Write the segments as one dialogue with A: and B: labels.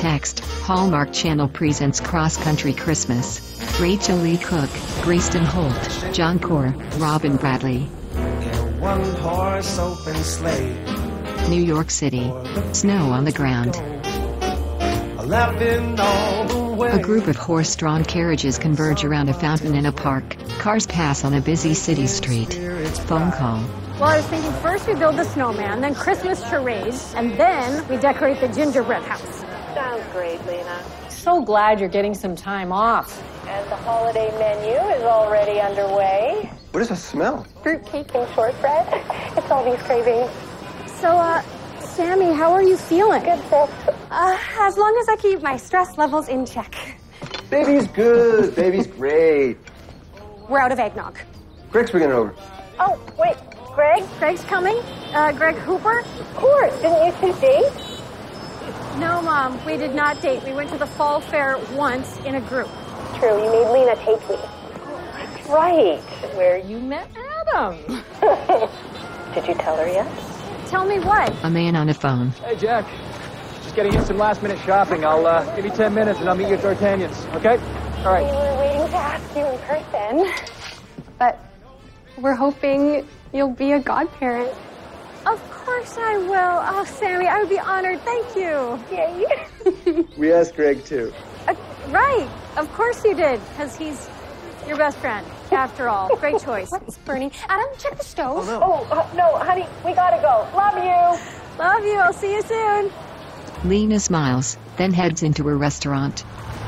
A: Text, Hallmark Channel presents Cross Country Christmas. Rachel Lee Cook, Grayston Holt, John Core, Robin Bradley.
B: One-horse open sleigh.
A: New York City. Snow on the ground.
B: Laughing all the way.
A: A group of horse-drawn carriages converge around a fountain in a park. Cars pass on a busy city street. Phone call.
C: Well, I was thinking first we build the snowman, then Christmas charades, and then we decorate the gingerbread house.
D: Sounds great, Lena.
C: So glad you're getting some time off.
D: And the holiday menu is already underway.
E: What does that smell?
D: Fruitcake and shortbread. It's all these cravings.
C: So, Sammy, how are you feeling?
D: Good, sis.
F: As long as I keep my stress levels in check.
E: Baby's good. Baby's great.
F: We're out of eggnog.
E: Greg's bringing it over.
D: Oh, wait. Greg?
C: Greg's coming? Greg Hooper?
D: Of course. Didn't you two date?
C: No, Mom, we did not date. We went to the fall fair once in a group.
D: True, you made Lena take me. That's right.
C: Where you met Adam.
D: Did you tell her yet?
C: Tell me what?
A: A man on a phone.
G: Hey, Jack. Just getting in some last-minute shopping. I'll give you 10 minutes and I'll meet you at D'Artagnan's, okay? All
D: We
G: right.
D: were waiting to ask you in person.
F: But we're hoping you'll be a godparent.
C: Of course I will. Oh, Sammy, I would be honored. Thank you.
D: Yay.
E: We asked Greg, too.
C: Right. Of course you did, because he's your best friend, after all. Great choice.
F: What's burning? Adam, check the stove.
D: No, honey, we gotta go. Love you.
C: Love you. I'll see you soon.
A: Lena smiles, then heads into a restaurant.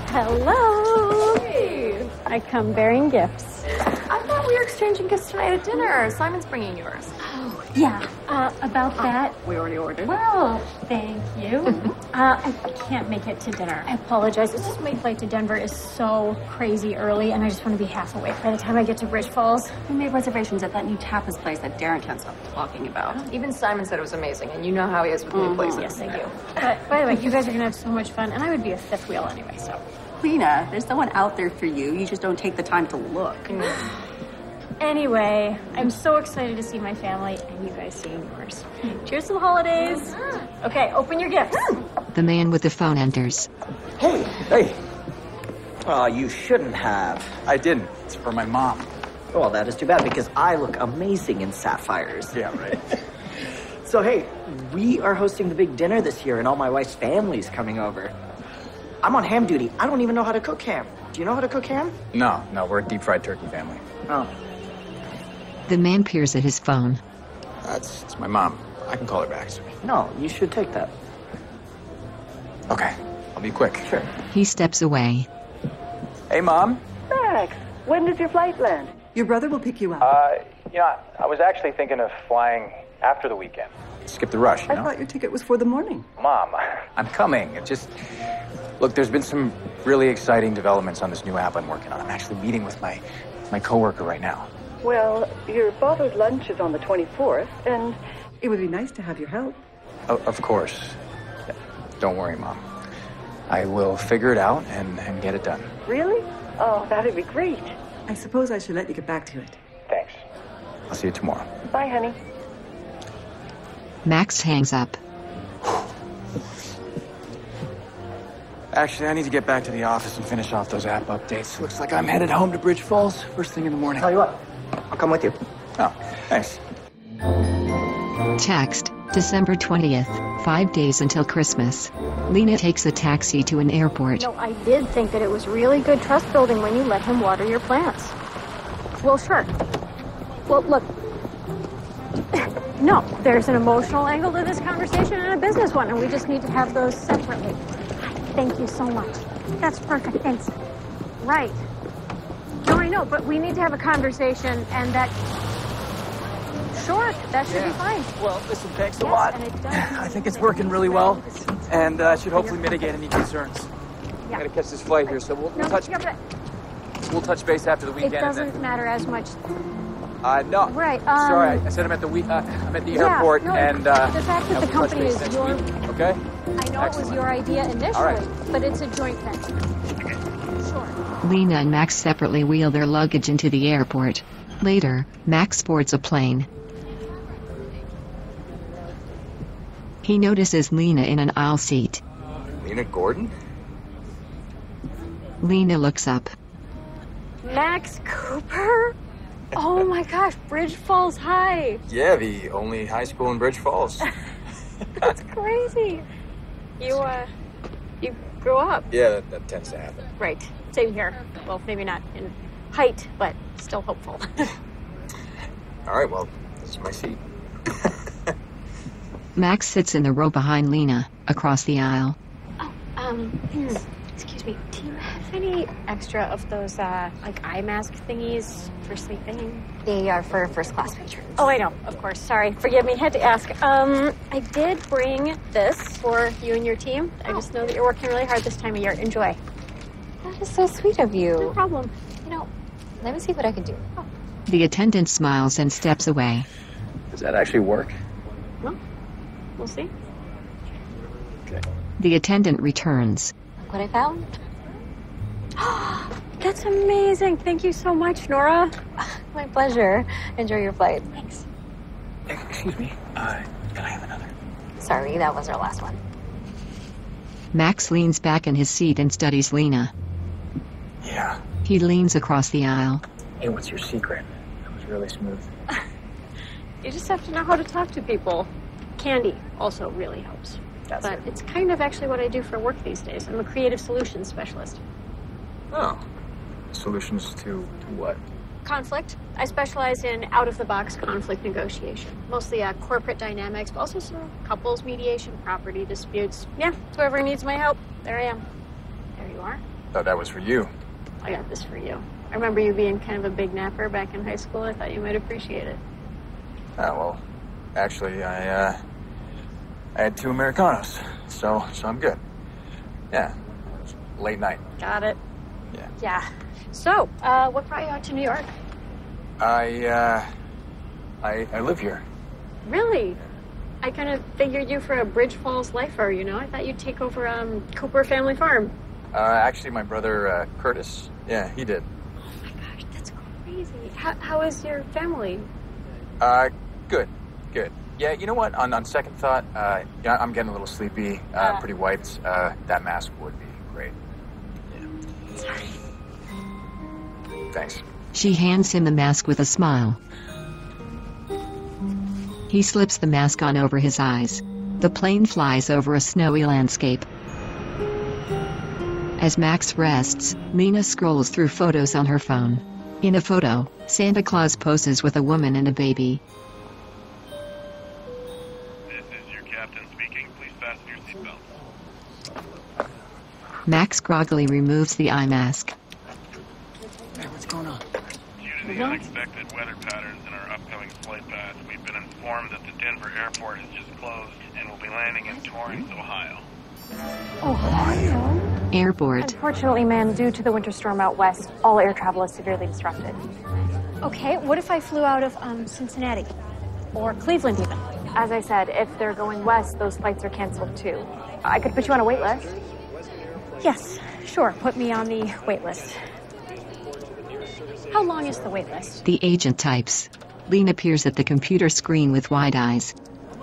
C: Hello. Hey. I come bearing gifts.
H: I thought we were exchanging gifts tonight at dinner. Simon's bringing yours.
C: Yeah, about that.
H: We already ordered.
C: Well, thank you. I can't make it to dinner. I apologize. It's just my flight to Denver is so crazy early, and I just want to be half awake by the time I get to Bridge Falls.
H: We made reservations at that new tapas place that Darren can't stop talking about. Even Simon said it was amazing, and you know how he is with new places.
C: Yes, I do. But by the way, you guys are going to have so much fun, and I would be a fifth wheel anyway, so.
H: Lena, there's someone out there for you. You just don't take the time to look.
C: Anyway, I'm so excited to see my family and you guys seeing yours. Cheers to the holidays. Okay, open your gifts.
A: The man with the phone enters.
I: Hey. Oh, you shouldn't have.
G: I didn't. It's for my mom.
I: Well, that is too bad because I look amazing in sapphires.
G: Yeah, right.
I: So, hey, we are hosting the big dinner this year and all my wife's family's coming over. I'm on ham duty. I don't even know how to cook ham. Do you know how to cook ham?
G: No, we're a deep-fried turkey family.
I: Oh.
A: The man peers at his phone.
G: It's my mom. I can call her back.
I: No, you should take that.
G: Okay, I'll be quick.
I: Sure.
A: He steps away.
G: Hey, Mom.
D: Max, when does your flight land?
F: Your brother will pick you up.
G: I was actually thinking of flying after the weekend. Skip the rush,
F: I thought your ticket was for the morning.
G: Mom, I'm coming. Look, there's been some really exciting developments on this new app I'm working on. I'm actually meeting with my coworker right now.
D: Well, your father's lunch is on the 24th, and
F: It would be nice to have your help.
G: Of course. Don't worry, Mom. I will figure it out and get it done.
D: really? Oh, that'd be great.
F: I suppose I should let you get back to it.
G: Thanks. I'll see you tomorrow.
D: Bye, honey.
A: Max hangs up.
G: Actually, I need to get back to the office and finish off those app updates. Looks like I'm headed home to Bridge Falls first thing in the morning.
I: Tell you what, I'll come with you.
G: Oh, thanks.
A: Text, December 20th, 5 days until Christmas. Lena takes a taxi to an airport.
C: No, I did think that it was really good trust building when you let him water your plants. Well, sure. Well, look. No, there's an emotional angle to this conversation and a business one, and we just need to have those separately. Thank you so much. That's perfect, thanks. Right. No, I know, but we need to have a conversation, and that... Sure, that should be fine.
G: Well, listen, thanks a
C: Yes,
G: lot.
C: and it does
G: I think it's
C: need
G: working really well,
C: to-
G: and should hopefully mitigate any concerns.
C: Yeah.
G: I gotta catch this flight here, so we'll
C: No,
G: touch
C: yeah, but
G: we'll touch base after the
C: it
G: weekend.
C: doesn't matter as much.
G: No.
C: Right,
G: Sorry, I said I'm at the
C: Yeah,
G: airport,
C: no,
G: and
C: the fact that the
G: we'll touch
C: company
G: base
C: is
G: next
C: your...
G: week, okay?
C: I know it was
G: Excellent.
C: your idea initially,
G: All right.
C: but it's a joint venture. Sure.
A: Lena and Max separately wheel their luggage into the airport. Later, Max boards a plane. He notices Lena in an aisle seat.
G: Lena Gordon?
A: Lena looks up.
C: Max Cooper? Oh my gosh, Bridge Falls High.
G: Yeah, the only high school in Bridge Falls.
C: That's crazy. You grew up.
G: Yeah, that tends to happen.
C: Right. Same here. Well, maybe not in height, but still hopeful.
G: All right, well, this is my seat.
A: Max sits in the row behind Lena, across the aisle.
F: Excuse me. Do you have any extra of those, like eye mask thingies for sleeping?
H: They are for first class patrons.
C: Oh, I know. Of course. Sorry. Forgive me. Had to ask. I did bring this for you and your team. I just know that you're working really hard this time of year. Enjoy.
H: That is so sweet of you.
C: No problem.
H: You know, let me see what I can do. Oh.
A: The attendant smiles and steps away.
G: Does that actually work?
C: Well, we'll see.
G: Okay.
A: The attendant returns.
H: Look what I found.
C: That's amazing. Thank you so much, Nora.
H: My pleasure. Enjoy your flight.
C: Thanks.
G: Excuse me. Can I have another?
H: Sorry, that was our last one.
A: Max leans back in his seat and studies Lena.
G: Yeah.
A: He leans across the aisle.
G: Hey, what's your secret? That was really smooth.
C: You just have to know how to talk to people. Candy also really helps. But it's kind of actually what I do for work these days. I'm a creative solutions specialist.
G: Oh. Solutions to what?
C: Conflict. I specialize in out-of-the-box conflict negotiation. Mostly corporate dynamics, but also some couples mediation, property disputes. Yeah, whoever needs my help, there I am. There you are.
G: Thought that was for you.
C: I got this for you. I remember you being kind of a big napper back in high school. I thought you might appreciate it.
G: Oh, well, actually, I had 2 Americanos, so I'm good. Yeah, late night.
C: Got it.
G: Yeah.
C: Yeah. So, what brought you out to New York?
G: I live here.
C: Really? I kind of figured you for a Bridge Falls lifer, you know? I thought you'd take over Cooper Family Farm.
G: Actually, my brother, Curtis, yeah, he did.
C: Oh my gosh, that's crazy. How is your family?
G: Good. Yeah, you know what? On second thought, yeah, I'm getting a little sleepy, pretty wiped. That mask would be great. Yeah.
C: Sorry.
G: Thanks.
A: She hands him the mask with a smile. He slips the mask on over his eyes. The plane flies over a snowy landscape. As Max rests, Lena scrolls through photos on her phone. In a photo, Santa Claus poses with a woman and a baby.
J: This is your captain speaking. Please fasten your seatbelts.
A: Max groggily removes the eye mask.
I: Hey, what's going on?
J: Due to the unexpected weather patterns in our upcoming flight path, we've been informed that the Denver airport has just closed and will be landing in Torrance, Ohio.
C: Ohio?
A: Airport.
F: Unfortunately, ma'am, due to the winter storm out west, all air travel is severely disrupted.
C: Okay, what if I flew out of Cincinnati? Or Cleveland even?
F: As I said, if they're going west, those flights are canceled too. I could put you on a wait list.
C: Yes, sure, put me on the wait list. How long is the wait list?
A: The agent types. Lena peers at the computer screen with wide eyes.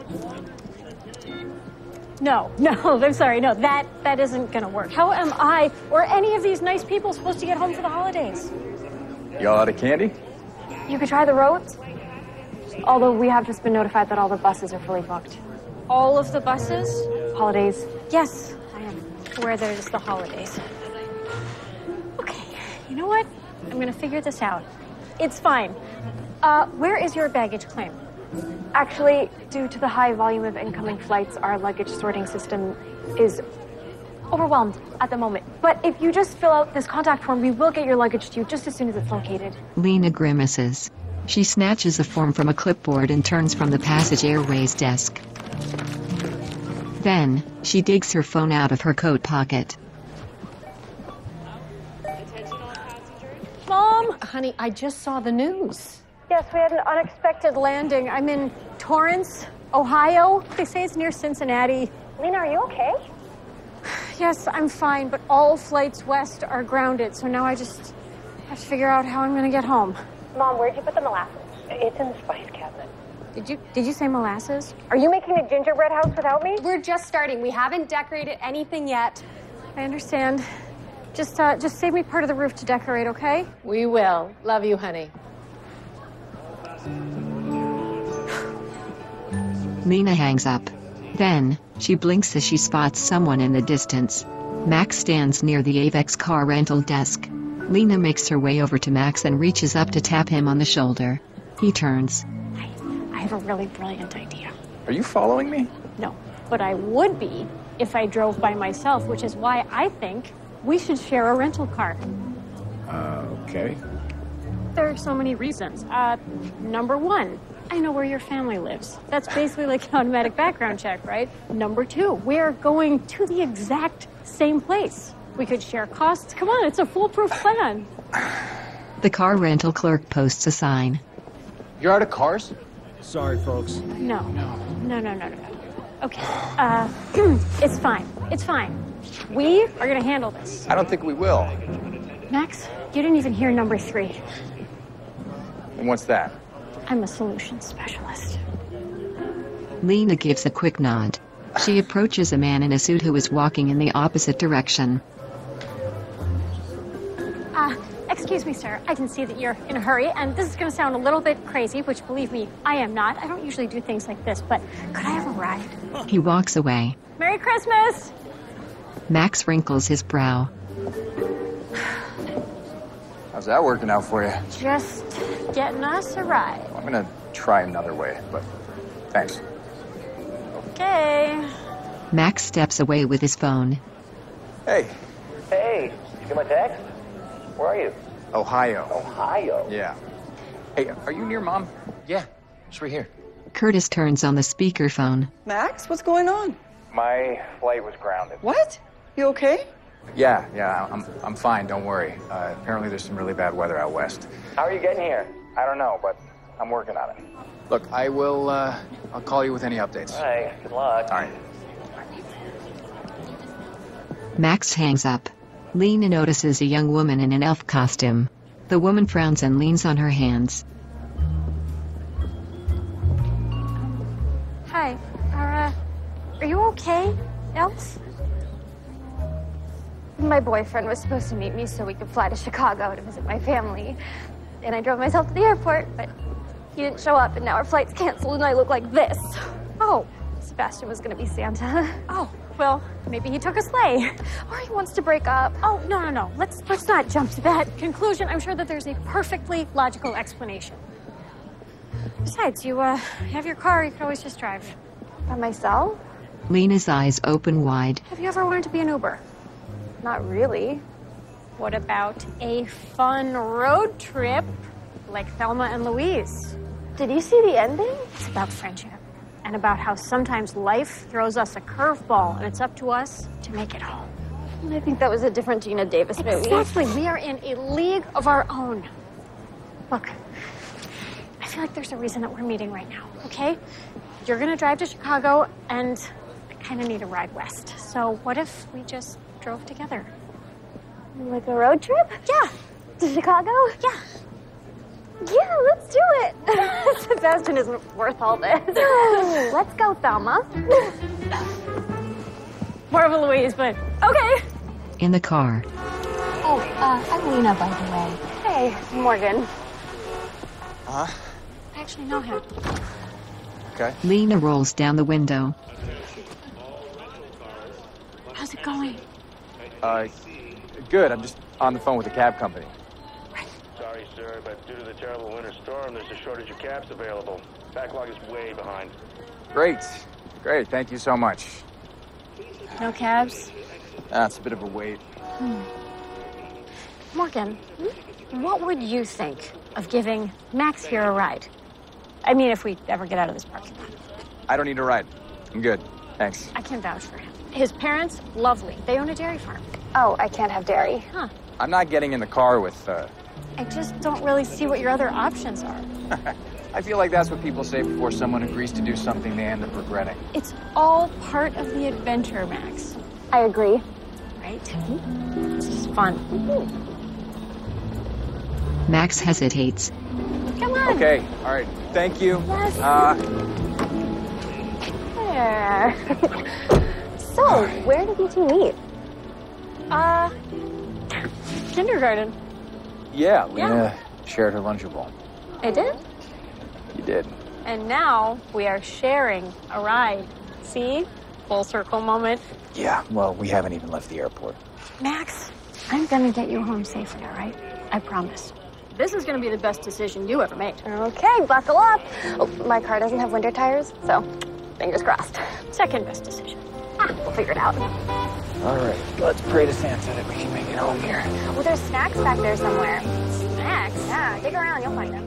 C: No, I'm sorry, no, that isn't gonna work. How am I, or any of these nice people, supposed to get home for the holidays?
G: Y'all out of candy?
F: You could try the roads. Although we have just been notified that all the buses are fully booked.
C: All of the buses?
F: Holidays.
C: Yes, I am where there's the holidays. Okay, you know what? I'm gonna figure this out. It's fine. Where is your baggage claim?
F: Actually, due to the high volume of incoming flights, our luggage sorting system is overwhelmed at the moment. But if you just fill out this contact form, we will get your luggage to you just as soon as it's located.
A: Lena grimaces. She snatches a form from a clipboard and turns from the Passage Airways desk. Then, she digs her phone out of her coat pocket.
C: Mom! Honey, I just saw the news. Yes, we had an unexpected landing. I'm in Torrance, Ohio. They say it's near Cincinnati.
F: Lena, are you okay?
C: Yes, I'm fine, but all flights west are grounded, so now I just have to figure out how I'm gonna get home.
F: Mom, where'd you put the molasses? It's in the spice cabinet.
C: Did you say molasses?
D: Are you making a gingerbread house without me?
K: We're just starting. We haven't decorated anything yet.
C: I understand. Just save me part of the roof to decorate, okay?
K: We will. Love you, honey.
A: Lena hangs up. Then, she blinks as she spots someone in the distance. Max stands near the Avex car rental desk. Lena makes her way over to Max and reaches up to tap him on the shoulder. He turns.
C: I have a really brilliant idea.
G: Are you following me?
C: No, but I would be if I drove by myself, which is why I think we should share a rental car.
G: Okay.
C: There are so many reasons. Number one, I know where your family lives. That's basically like an automatic background check, right? Number two, we are going to the exact same place. We could share costs. Come on, it's a foolproof plan.
A: The car rental clerk posts a sign.
G: You're out of cars?
B: Sorry, folks.
C: No. Okay, it's fine. It's fine. We are gonna handle this.
G: I don't think we will.
C: Max, you didn't even hear number three.
G: And what's that?
C: I'm a solutions specialist.
A: Lena gives a quick nod. She approaches a man in a suit who is walking in the opposite direction.
C: Excuse me, sir. I can see that you're in a hurry, and this is going to sound a little bit crazy, which, believe me, I am not. I don't usually do things like this, but could I have a ride?
A: He walks away.
C: Merry Christmas!
A: Max wrinkles his brow.
G: How's that working out for you?
C: Just getting us a ride.
G: I'm gonna try another way, but thanks.
C: Okay.
A: Max steps away with his phone.
G: Hey.
E: Hey, you get my text? Where are you?
G: Ohio.
E: Ohio?
G: Yeah. Hey, are you near Mom?
E: Yeah, it's right here.
A: Curtis turns on the speakerphone.
L: Max, what's going on?
G: My flight was grounded.
L: What? You okay?
G: Yeah, I'm fine, don't worry. Apparently there's some really bad weather out west.
E: How are you getting here?
G: I don't know, but I'm working on it. Look, I'll call you with any updates.
E: All right, good luck.
G: All right.
A: Max hangs up. Lena notices a young woman in an elf costume. The woman frowns and leans on her hands.
C: Hi. Are you okay, Elf?
F: My boyfriend was supposed to meet me so we could fly to Chicago to visit my family. And I drove myself to the airport, but he didn't show up, and now our flight's canceled, and I look like this.
C: Oh.
F: Sebastian was gonna be Santa.
C: Oh, well, maybe he took a sleigh.
F: Or he wants to break up.
C: Oh, no. Let's not jump to that conclusion. I'm sure that there's a perfectly logical explanation. Besides, you have your car, you could always just drive.
F: By myself?
A: Lena's eyes open wide.
C: Have you ever wanted to be an Uber?
F: Not really.
C: What about a fun road trip like Thelma and Louise?
F: Did you see the ending?
C: It's about friendship and about how sometimes life throws us a curveball and it's up to us to make it home.
F: I think that was a different Gina Davis movie.
C: Exactly. We are in a league of our own. Look, I feel like there's a reason that we're meeting right now, okay? You're gonna drive to Chicago, and I kind of need a ride west. So what if we just drove together?
F: Like a road trip?
C: Yeah.
F: To Chicago?
C: Yeah.
F: Yeah, let's do it. Sebastian isn't worth all this. Let's go, Thelma.
C: More of a Louise, but okay.
A: In the car.
C: Oh, I'm Lena, by the way.
F: Hey, Morgan.
C: I actually know him.
G: Okay.
A: Lena rolls down the window.
C: How's it going?
G: Good. I'm just on the phone with the cab company.
J: Sorry, sir, but due to the terrible winter storm, there's a shortage of cabs available. Backlog is way behind.
G: Great. Thank you so much.
C: No cabs?
G: That's a bit of a wait.
C: Morgan, what would you think of giving Max here a ride? I mean, if we ever get out of this parking lot.
G: I don't need a ride. I'm good. Thanks.
C: I can vouch for him. His parents, lovely. They own a dairy farm.
F: Oh, I can't have dairy.
C: Huh.
G: I'm not getting in the car with,
C: I just don't really see what your other options are.
G: I feel like that's what people say before someone agrees to do something they end up regretting.
C: It's all part of the adventure, Max.
F: I agree.
C: Right? This is fun.
A: Max hesitates.
C: Come on.
G: Okay, all right. Thank you.
C: Yes.
F: There. So, where did you two meet?
C: Kindergarten.
G: Yeah, Lena shared her Lunchable.
C: I did?
G: You did.
C: And now we are sharing a ride. See? Full circle moment.
G: Yeah, well, we haven't even left the airport.
C: Max, I'm gonna get you home safely, all right? I promise. This is gonna be the best decision you ever made.
F: Okay, buckle up. Oh, my car doesn't have winter tires, so fingers crossed.
C: Second best decision.
F: We'll figure it out.
G: All right, let's pray to Santa that we can make it home here.
F: Well, there's snacks back there somewhere.
C: Max?
F: Yeah, dig around, you'll find them.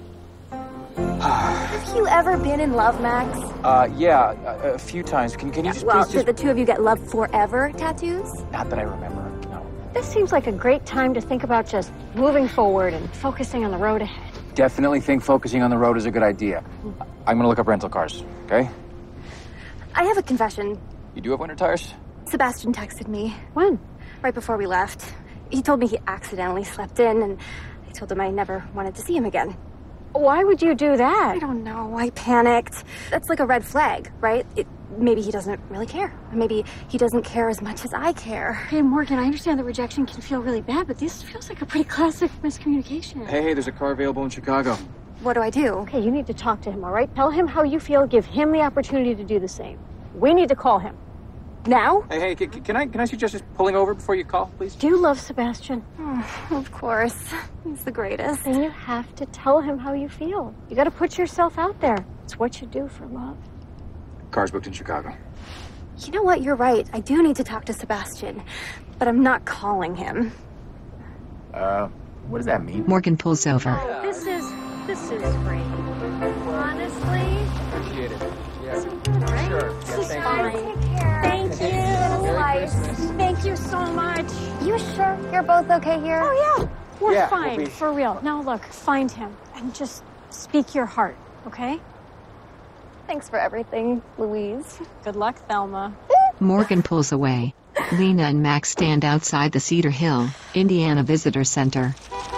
F: Have you ever been in love, Max?
G: Yeah, a few times. Can you just
F: Well,
G: please
F: did the two of you get love forever tattoos?
G: Not that I remember, no.
C: This seems like a great time to think about just moving forward and focusing on the road ahead.
G: Definitely think focusing on the road is a good idea. I'm gonna look up rental cars, okay?
F: I have a confession.
G: You do have winter tires?
F: Sebastian texted me.
C: When?
F: Right before we left. He told me he accidentally slept in, and I told him I never wanted to see him again.
C: Why would you do that?
F: I don't know. I panicked. That's like a red flag, right? Maybe he doesn't really care. Or maybe he doesn't care as much as I care.
C: Hey, Morgan, I understand that rejection can feel really bad, but this feels like a pretty classic miscommunication.
G: Hey, there's a car available in Chicago.
F: What do I do?
C: Okay, you need to talk to him, all right? Tell him how you feel. Give him the opportunity to do the same. We need to call him. Now?
G: Hey, can I suggest just pulling over before you call, please?
C: Do you love Sebastian?
F: Oh, of course. He's the greatest.
C: Then you have to tell him how you feel. You gotta put yourself out there. It's what you do for love.
G: Car's booked in Chicago.
F: You know what? You're right. I do need to talk to Sebastian, but I'm not calling him.
G: What does that mean?
A: Morgan pulls over.
C: This is great. Honestly.
G: Appreciate it. Yeah.
C: Right?
G: Sure.
C: This is
G: Yeah,
C: fine. Thank you. Thank you so much.
F: You sure you're both okay here?
C: Oh, yeah. We're
G: Yeah,
C: fine,
G: we'll be-
C: for real. Now, look, find him and just speak your heart, okay?
F: Thanks for everything, Louise.
C: Good luck, Thelma.
A: Morgan pulls away. Lena and Max stand outside the Cedar Hill, Indiana Visitor Center.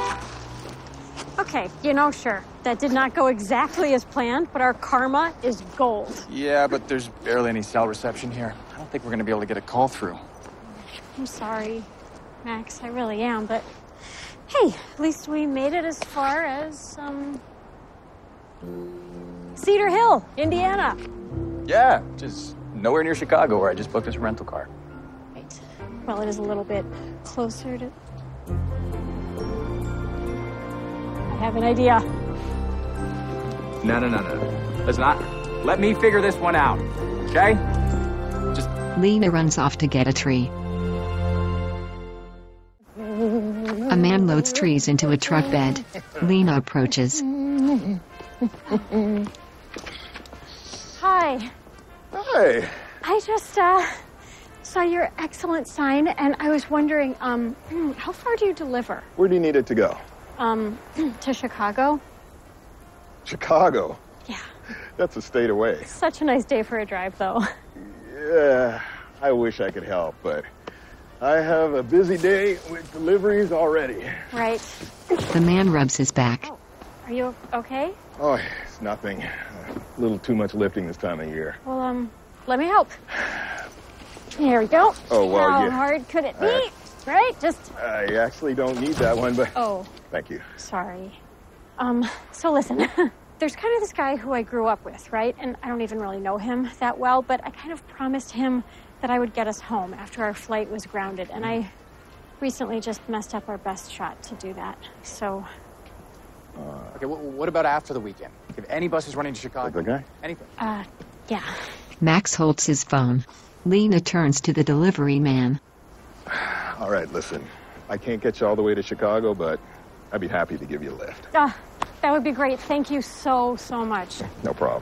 C: Okay, sure. That did not go exactly as planned, but our karma is gold.
G: Yeah, but there's barely any cell reception here. I don't think we're gonna be able to get a call through.
C: I'm sorry, Max. I really am, but hey, at least we made it as far as, Cedar Hill, Indiana.
G: Yeah, just nowhere near Chicago where I just booked this rental car.
C: Right. Well, it is a little bit closer to... I have an idea.
G: No. Let's not. Let me figure this one out, okay? Just...
A: Lena runs off to get a tree. A man loads trees into a truck bed. Lena approaches.
C: Hi.
M: Hi.
C: I just, saw your excellent sign, and I was wondering, how far do you deliver?
M: Where do you need it to go?
C: To Chicago?
M: Chicago?
C: Yeah.
M: That's a state away.
C: Such a nice day for a drive, though.
M: Yeah, I wish I could help, but I have a busy day with deliveries already.
C: Right.
A: The man rubs his back.
C: Are you okay?
M: Oh, it's nothing. A little too much lifting this time of year.
C: Well, let me help. Here we go.
M: Oh, well,
C: How
M: yeah.
C: hard could it be? Right? Just...
M: I actually don't need that one, but...
C: Oh.
M: Thank you.
C: Sorry. So listen. There's kind of this guy who I grew up with, right? And I don't even really know him that well, but I kind of promised him that I would get us home after our flight was grounded. And I recently just messed up our best shot to do that. So...
G: Okay, what about after the weekend? If any bus is running to Chicago?
M: The guy?
G: Anything?
C: Yeah.
A: Max holds his phone. Lena turns to the delivery man.
M: All right, listen. I can't get you all the way to Chicago, but I'd be happy to give you a lift.
C: That would be great. Thank you so much.
M: No problem.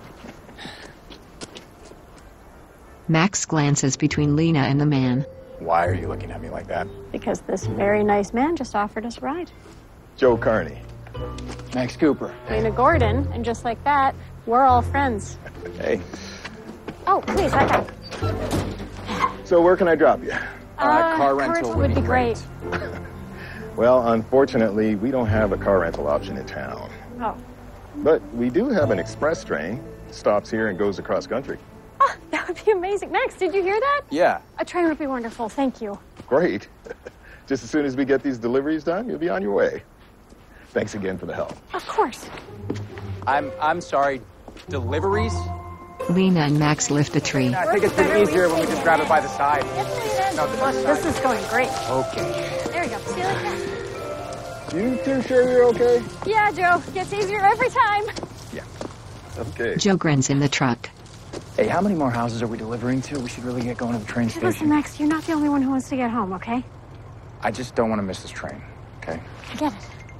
A: Max glances between Lena and the man.
G: Why are you looking at me like that?
C: Because this very nice man just offered us a ride.
M: Joe Carney.
G: Max Cooper.
C: Lena Gordon, and just like that, we're all friends.
M: Hey.
C: Oh, please, that guy.
M: So where can I drop you?
G: Car rental
C: would be great.
M: Well, unfortunately, we don't have a car rental option in town.
C: Oh.
M: But we do have an express train. Stops here and goes across country.
C: Oh, that would be amazing. Max, did you hear that?
G: Yeah.
C: A train would be wonderful. Thank you.
M: Great. Just as soon as we get these deliveries done, you'll be on your way. Thanks again for the help.
C: Of course.
G: I'm sorry. Deliveries?
A: Lena and Max lift a tree.
G: I think it's been easier when we just grab it by the side. No,
C: This is going great.
G: Okay.
C: There you go. See you later.
M: You two sure you're okay?
C: Yeah, Joe. Gets easier every time.
M: Okay.
A: Joe grins in the truck.
G: Hey, how many more houses are we delivering to? We should really get going to the train station.
C: Listen, Max, you're not the only one who wants to get home, okay?
G: I just don't want to miss this train, okay?
C: I get it.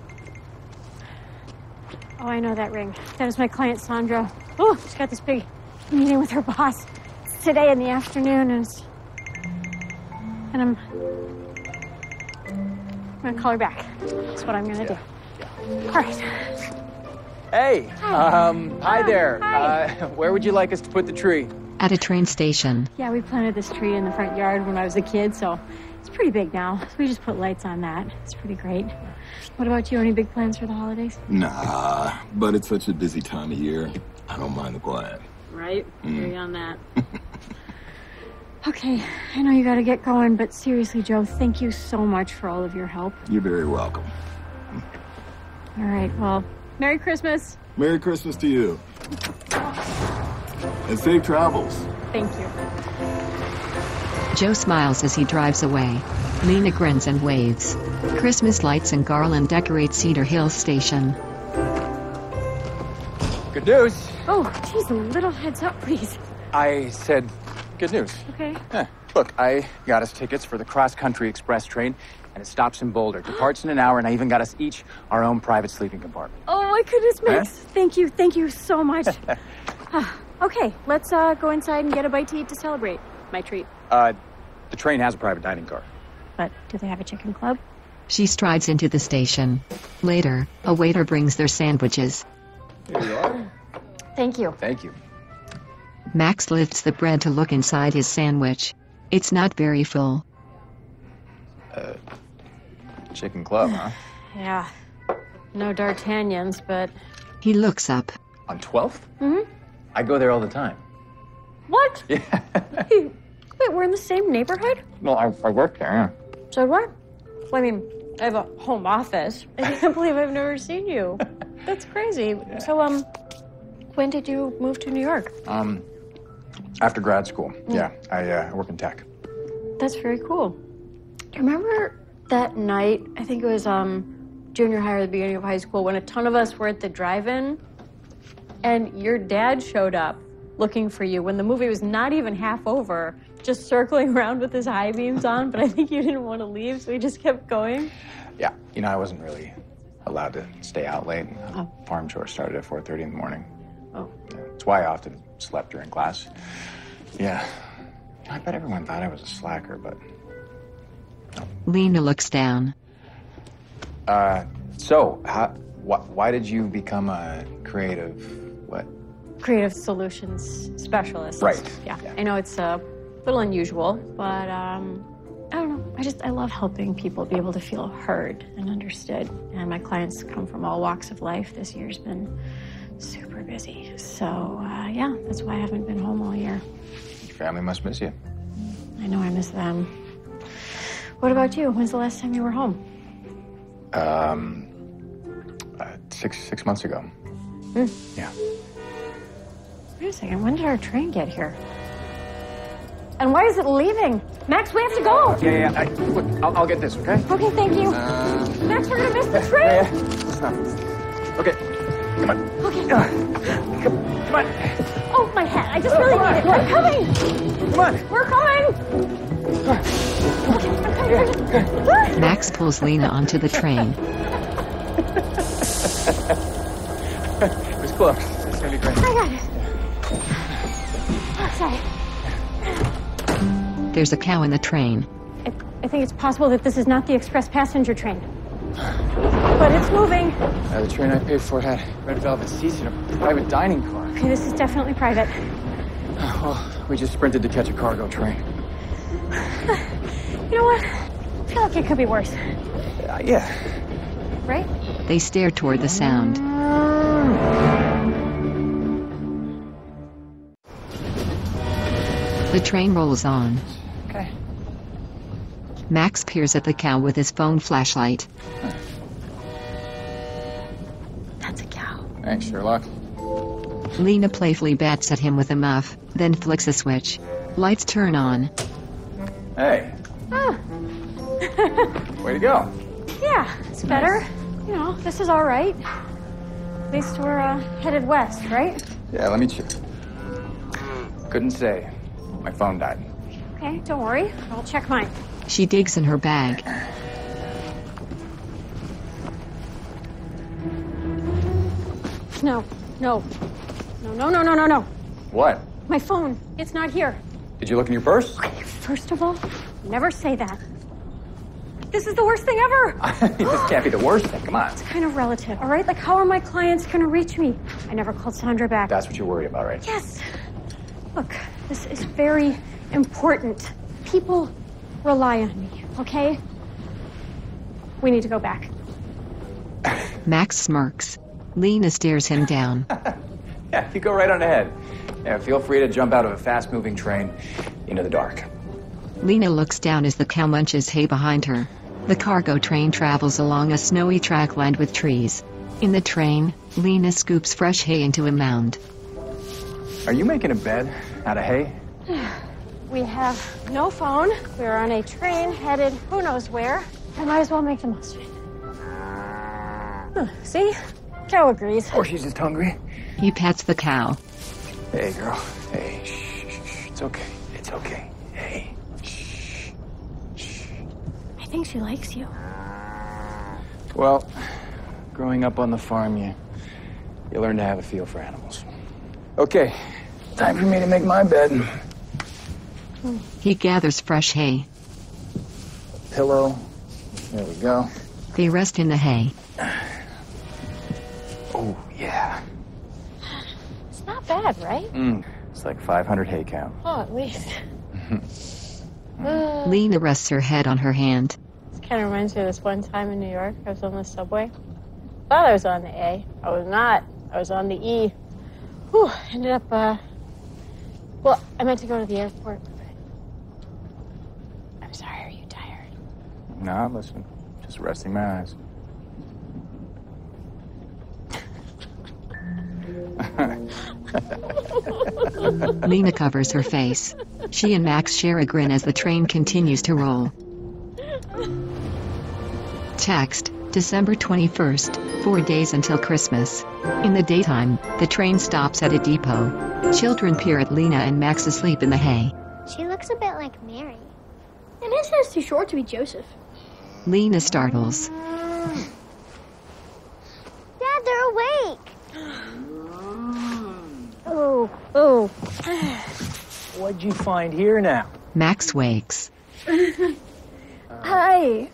C: Oh, I know that ring. That is my client, Sandra. Oh, she's got this big meeting with her boss. It's today in the afternoon, and I'm gonna call her back. That's what I'm gonna do. All right.
G: Hey, hi there.
C: Hi.
G: Where would you like us to put the tree?
A: At a train station,
C: Yeah, we planted this tree in the front yard when I was a kid, so it's pretty big now. So we just put lights on that. It's pretty great. What about you? Any big plans for the holidays?
M: Nah, but it's such a busy time of year. I don't mind the quiet.
C: Right? Agree on that. Okay, I know you gotta get going, but seriously, Joe, thank you so much for all of your help.
M: You're very welcome.
C: All right, well, Merry Christmas.
M: Merry Christmas to you. And safe travels.
C: Thank you.
A: Joe smiles as he drives away. Lena grins and waves. Christmas lights and garland decorate Cedar Hill Station.
G: Good news.
C: Oh, geez, a little heads up, please.
G: I said good news.
C: Okay.
G: Look, I got us tickets for the cross-country express train, and it stops in Boulder. Departs in an hour, and I even got us each our own private sleeping compartment.
C: Oh, my goodness, Max. Thank you so much. Okay, let's go inside and get a bite to eat to celebrate my treat.
G: The train has a private dining car.
C: But do they have a chicken club?
A: She strides into the station. Later, a waiter brings their sandwiches.
M: Here you are.
C: Thank you.
G: Thank you.
A: Max lifts the bread to look inside his sandwich. It's not very full.
G: Chicken club, huh?
C: Yeah. No D'Artagnans, but...
A: He looks up.
G: On 12th?
C: Mm-hmm.
G: I go there all the time.
C: What?
G: Yeah.
C: Wait, we're in the same neighborhood?
G: Well, I work there, yeah.
C: So what? Well, I mean, I have a home office. I can't believe I've never seen you. That's crazy. Yeah. So, when did you move to New York?
G: After grad school. Yeah, I work in tech.
C: That's very cool. Do you remember that night, I think it was junior high or the beginning of high school, when a ton of us were at the drive-in and your dad showed up looking for you when the movie was not even half over, just circling around with his high beams on, but I think you didn't want to leave, so he just kept going?
G: Yeah, you know, I wasn't really allowed to stay out late. Farm chores started at 4:30 in the morning.
C: Oh.
G: Yeah, that's why I often slept during class. Yeah. I bet everyone thought I was a slacker, but... No.
A: Lena looks down.
G: So, why did you become a creative... what?
C: Creative solutions specialist.
G: Right.
C: Yeah. I know it's a little unusual, but I don't know. I love helping people be able to feel heard and understood. And my clients come from all walks of life. This year's been super busy. So, yeah, that's why I haven't been home all year.
G: Your family must miss you.
C: I know I miss them. What about you? When's the last time you were home?
G: 6 months ago. Yeah.
C: Wait a second, when did our train get here? And why is it leaving? Max, we have to go!
G: Yeah. Look, I'll get this, okay?
C: Okay, thank you. Max, we're gonna miss the train!
G: Yeah. It's not... Okay, come on.
C: Okay.
G: Come on.
C: Oh, my hat, I just really need it. We're coming!
G: Come on!
C: We're coming! Okay,
A: Max pulls Lena onto the train.
G: It was close. It's gonna be great.
C: I got it. Oh, sorry.
A: There's a cow in the train.
C: I think it's possible that this is not the express passenger train. But it's moving.
G: The train I paid for had red velvet seats and a private dining car.
C: Okay, this is definitely private.
G: Well, we just sprinted to catch a cargo train.
C: You know what? I feel like it could be worse.
G: Yeah.
C: Right?
A: They stare toward the sound. The train rolls on.
G: Okay.
A: Max peers at the cow with his phone flashlight.
F: That's a cow.
G: Thanks, Sherlock.
A: Lena playfully bats at him with a muff, then flicks a switch. Lights turn on.
G: Hey.
C: Ah.
G: Way to go.
C: Yeah, it's better. You know, this is all right. At least we're headed west, right?
G: Yeah, let me check. Couldn't say. My phone died.
C: Okay, don't worry. I'll check mine.
A: She digs in her bag.
C: No.
G: What?
C: My phone. It's not here.
G: Did you look in your purse?
C: First of all, never say that. This is the worst thing ever.
G: This can't be the worst thing. Come on.
C: It's kind of relative, all right? Like, how are my clients going to reach me? I never called Sandra back.
G: That's what you're worried about, right?
C: Yes. Look, this is very important. People rely on me, okay? We need to go back.
A: Max smirks. Lena stares him down.
G: Yeah, you go right on ahead. Yeah, feel free to jump out of a fast-moving train into the dark.
A: Lena looks down as the cow munches hay behind her. The cargo train travels along a snowy track lined with trees. In the train, Lena scoops fresh hay into a mound.
G: Are you making a bed out of hay?
C: We have no phone. We're on a train headed who knows where. I might as well make the most of it. See? Cow agrees.
G: Or she's just hungry.
A: He pats the cow.
G: Hey, girl. Hey, shh. It's okay. It's okay. Hey. Shh.
C: I think she likes you.
G: Well, growing up on the farm, you learn to have a feel for animals. Okay, time for me to make my bed.
A: He gathers fresh hay.
G: Pillow. There we go.
A: They rest in the hay.
G: Oh, yeah.
C: It's not bad, right?
G: It's like 500 hay count.
C: Oh, at least.
A: Lena rests her head on her hand.
K: This kind of reminds me of this one time in New York. I was on the subway. Thought I was on the A. I was not. I was on the E. Whew, ended up, well, I meant to go to the airport. I'm sorry, are you tired?
G: No, I'm listening. Just resting my eyes.
A: Lena covers her face. She and Max share a grin as the train continues to roll. Text, December 21st, 4 days until Christmas. In the daytime, the train stops at a depot. Children peer at Lena and Max asleep in the hay.
N: She looks a bit like Mary. And his hair's too short to be Joseph.
A: Lena startles.
N: Dad, they're awake.
C: Oh.
O: What'd you find here now?
A: Max wakes.
C: Hi.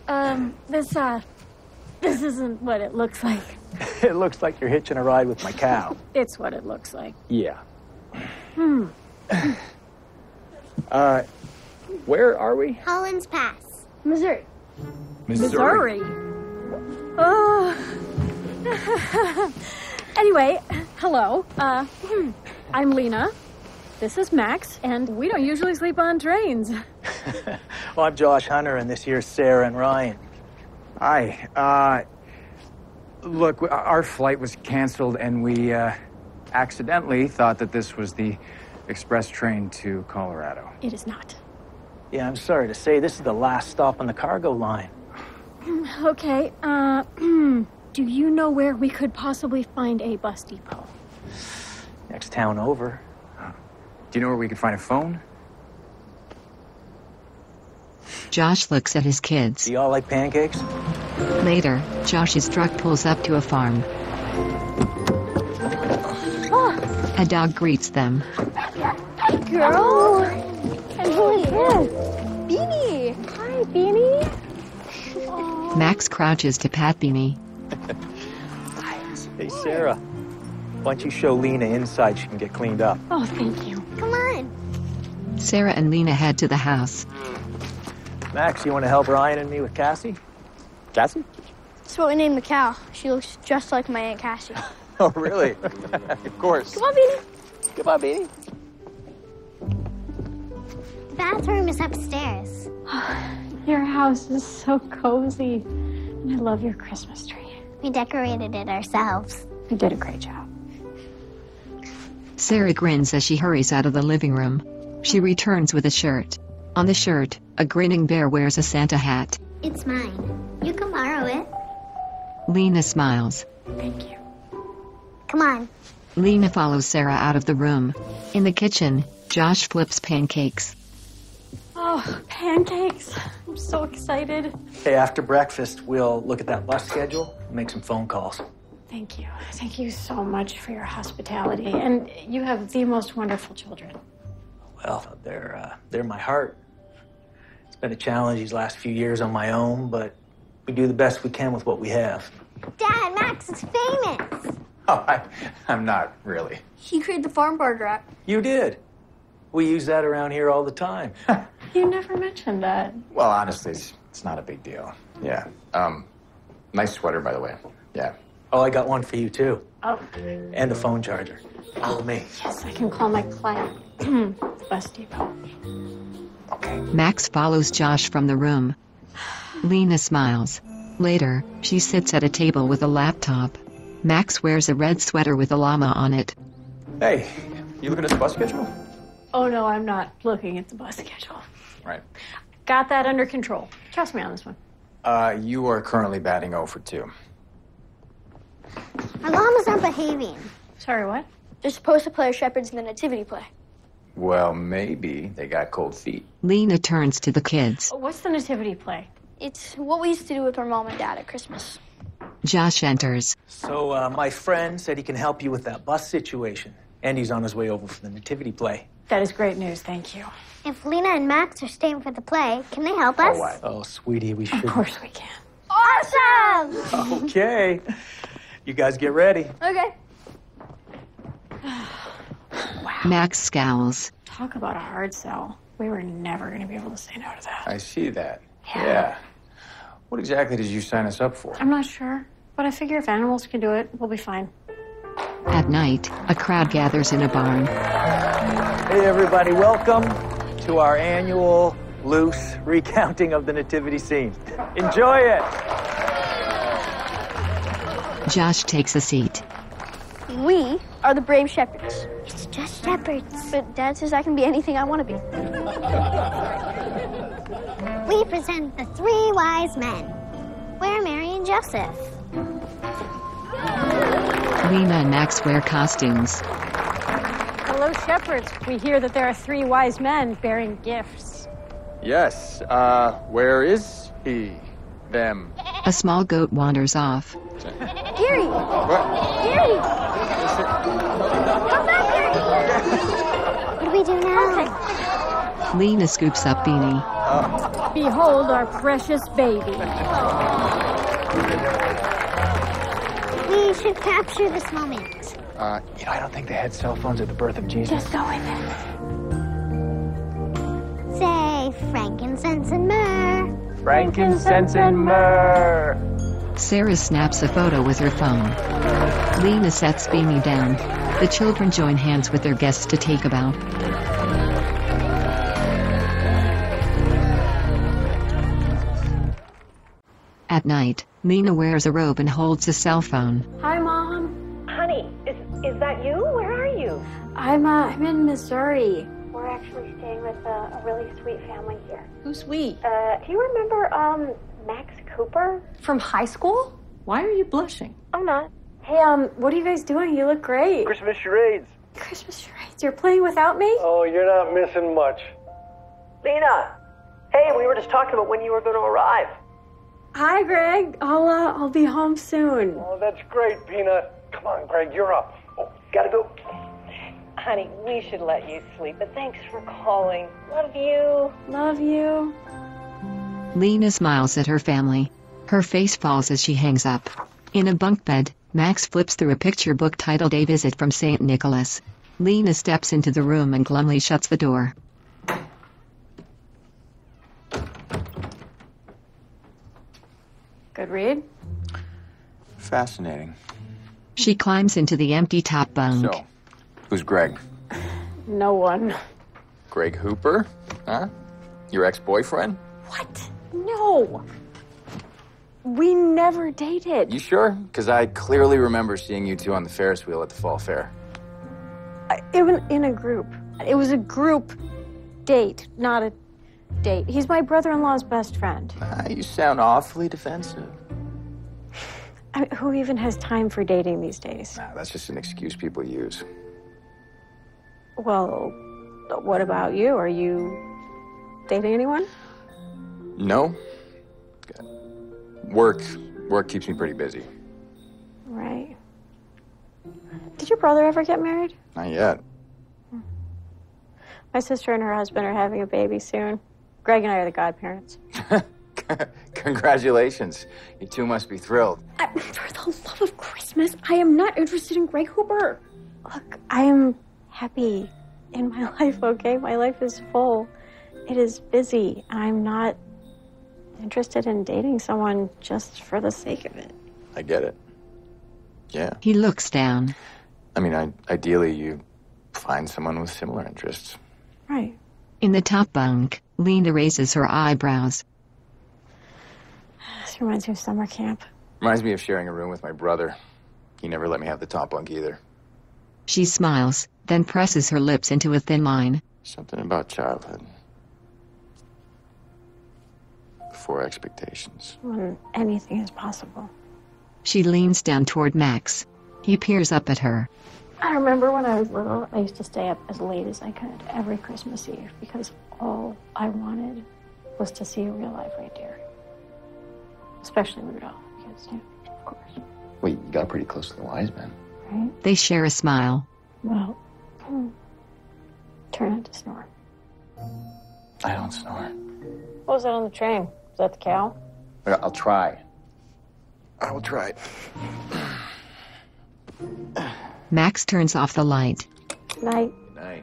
C: This isn't what it looks like.
O: It looks like you're hitching a ride with my cow.
C: It's what it looks like.
O: Yeah. Where are we?
N: Holland's Pass.
C: Missouri.
O: Missouri.
C: Oh. Anyway, hello. I'm Lena. This is Max, and we don't usually sleep on trains.
O: Well, I'm Josh Hunter, and this here's Sarah and Ryan.
G: Hi. Look, our flight was canceled, and we accidentally thought that this was the express train to Colorado.
C: It is not.
O: Yeah, I'm sorry to say, this is the last stop on the cargo line.
C: Okay, do you know where we could possibly find a bus depot?
O: Next town over.
G: Do you know where we could find a phone?
A: Josh looks at his kids.
O: Do y'all like pancakes?
A: Later, Josh's truck pulls up to a farm. A dog greets them.
C: Hey, girl! And who is this? Beanie! Hi, Beanie!
A: Max crouches to pat Beanie.
O: Hey, Sarah. Why don't you show Lena inside? She can get cleaned up.
C: Oh, thank you.
N: Come on.
A: Sarah and Lena head to the house.
O: Max, you want to help Ryan and me with Cassie? Cassie?
N: That's what we named the cow. She looks just like my Aunt Cassie.
G: Oh, really? Of course.
K: Come on, Beanie.
G: Come on, Beanie.
N: The bathroom is upstairs.
K: Your house is so cozy. And I love your Christmas tree.
N: We decorated it ourselves.
K: You did a great job.
A: Sarah grins as she hurries out of the living room. She returns with a shirt. On the shirt, a grinning bear wears a Santa hat.
N: It's mine. You can borrow it.
A: Lena smiles.
K: Thank you.
N: Come on.
A: Lena follows Sarah out of the room. In the kitchen, Josh flips pancakes.
K: Oh, pancakes. I'm so excited.
O: Hey, after breakfast, we'll look at that bus schedule and make some phone calls.
K: Thank you. Thank you so much for your hospitality. And you have the most wonderful children.
O: Well, they're my heart. It's been a challenge these last few years on my own, but we do the best we can with what we have.
N: Dad, Max is famous.
G: Oh, I'm not really.
N: He created the farm bar rack.
O: You did. We use that around here all the time.
K: You never mentioned that.
G: Well, honestly, it's not a big deal. Yeah. Nice sweater, by the way. Yeah.
O: Oh, I got one for you, too.
K: Oh.
O: And a phone charger. All me.
K: Yes, I can call my client. Bus Depot.
G: Okay.
A: Max follows Josh from the room. Lena smiles. Later, she sits at a table with a laptop. Max wears a red sweater with a llama on it.
G: Hey, you looking at the bus schedule?
K: Oh, no, I'm not looking at the bus schedule.
G: Right.
K: Got that under control. Trust me on this one.
G: You are currently batting 0 for 2.
N: Our llama's not behaving.
K: Sorry, what?
N: They're supposed to play shepherds in the nativity play.
G: Well, maybe they got cold feet.
A: Lena turns to the kids.
K: What's the nativity play?
N: It's what we used to do with our mom and dad at Christmas.
A: Josh enters.
O: So, my friend said he can help you with that bus situation. And he's on his way over for the nativity play.
K: That is great news, thank you.
N: If Lena and Max are staying for the play, can they help us?
O: Oh, sweetie, we should.
K: Of course we can.
N: Awesome!
O: Okay. You guys get ready.
N: Okay.
A: Max scowls.
K: Talk about a hard sell. We were never going to be able to say no to that.
G: I see that. Yeah. What exactly did you sign us up for?
K: I'm not sure, but I figure if animals can do it, we'll be fine.
A: At night, a crowd gathers in a barn.
O: Hey, everybody, welcome to our annual loose recounting of the nativity scene. Enjoy it.
A: Josh takes a seat.
N: We are the brave shepherds. It's just shepherds. But Dad says I can be anything I want to be. We present the 3 wise men. We're Mary and Joseph.
A: Lena and Max wear costumes.
C: Hello, shepherds. We hear that there are 3 wise men bearing gifts.
G: Yes. Where is he? Them.
A: A small goat wanders off.
N: Gary!
G: What?
N: Gary! Come back here! What do we do now?
A: Lena scoops up Beanie.
C: Behold our precious baby.
N: We should capture this moment.
G: I don't think they had cell phones at the birth of Jesus.
N: Just go in there. Say frankincense and myrrh.
O: Frankincense and myrrh.
A: Sarah snaps a photo with her phone. Lena sets Beanie down. The children join hands with their guests to take a bow. At night, Lena wears a robe and holds a cell phone.
K: Hi, Mom.
D: Honey, is that you? Where are you?
K: I'm in Missouri.
C: We're actually staying with a really sweet family here.
K: Who's sweet?
C: Do you remember, Max Cooper?
K: From high school? Why are you blushing?
C: I'm not.
K: Hey, what are you guys doing? You look great.
E: Christmas charades.
K: Christmas charades. You're playing without me?
E: Oh, you're not missing much.
D: Lena! Hey, we were just talking about when you were going to arrive.
K: Hi, Greg. I'll be home soon.
E: Oh, that's great, Peanut. Come on, Greg, you're up. Oh, gotta go.
D: Honey, we should let you sleep, but thanks for calling. Love you.
K: Love you.
A: Lena smiles at her family. Her face falls as she hangs up. In a bunk bed, Max flips through a picture book titled A Visit from St. Nicholas. Lena steps into the room and glumly shuts the door.
K: Good read?
G: Fascinating.
A: She climbs into the empty top bunk.
G: So, who's Greg?
K: No one.
G: Greg Hooper? Huh? Your ex-boyfriend?
F: What? No. We never dated.
G: You sure? Because I clearly remember seeing you two on the Ferris wheel at the fall fair.
C: It was in a group. It was a group date, not a date. He's my brother-in-law's best friend.
G: You sound awfully defensive.
C: I mean, who even has time for dating these days?
G: Nah, that's just an excuse people use.
C: Well, what about you? Are you dating anyone?
G: No. Work keeps me pretty busy.
C: Right. Did your brother ever get married?
G: Not yet.
C: My sister and her husband are having a baby soon. Greg and I are the godparents.
G: Congratulations. You two must be thrilled.
C: For the love of Christmas, I am not interested in Greg Hooper. Look, I am happy in my life, okay? My life is full. It is busy. I'm not interested in dating someone just for the sake of it.
G: I get it. Yeah.
A: He looks down.
G: I mean, ideally, you find someone with similar interests.
C: Right.
A: In the top bunk, Lena raises her eyebrows.
C: This reminds me of summer camp.
G: Reminds me of sharing a room with my brother. He never let me have the top bunk either.
A: She smiles, then presses her lips into a thin line.
G: Something about childhood. Before expectations.
C: When anything is possible.
A: She leans down toward Max. He peers up at her.
C: I remember when I was little, I used to stay up as late as I could every Christmas Eve because all I wanted was to see a real live reindeer. Especially Rudolph, because, yeah, of course.
G: Wait, you got pretty close to the wise man.
C: Right?
A: They share a smile.
C: Well, turn out to snore.
G: I don't snore.
K: What was that on the train? Was that the cow?
G: I'll try. I will try.
A: Max turns off the light.
C: Night.
G: Good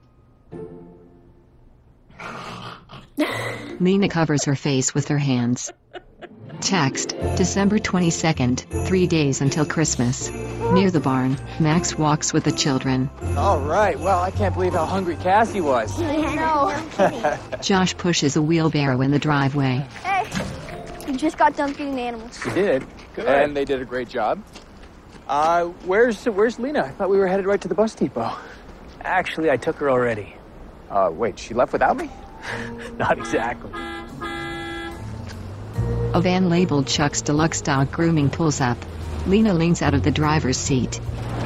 G: night.
A: Lena covers her face with her hands. Text, December 22nd, 3 days until Christmas. Near the barn, Max walks with the children.
P: All right, well, I can't believe how hungry Cassie was.
N: No.
A: Josh pushes a wheelbarrow in the driveway.
N: Hey, you just got done feeding the animals.
P: You did. Good. And they did a great job. Where's Lena? I thought we were headed right to the bus depot.
O: Actually, I took her already.
P: Wait, she left without me?
O: Not exactly.
A: A van labeled Chuck's Deluxe Dog Grooming pulls up. Lena leans out of the driver's seat.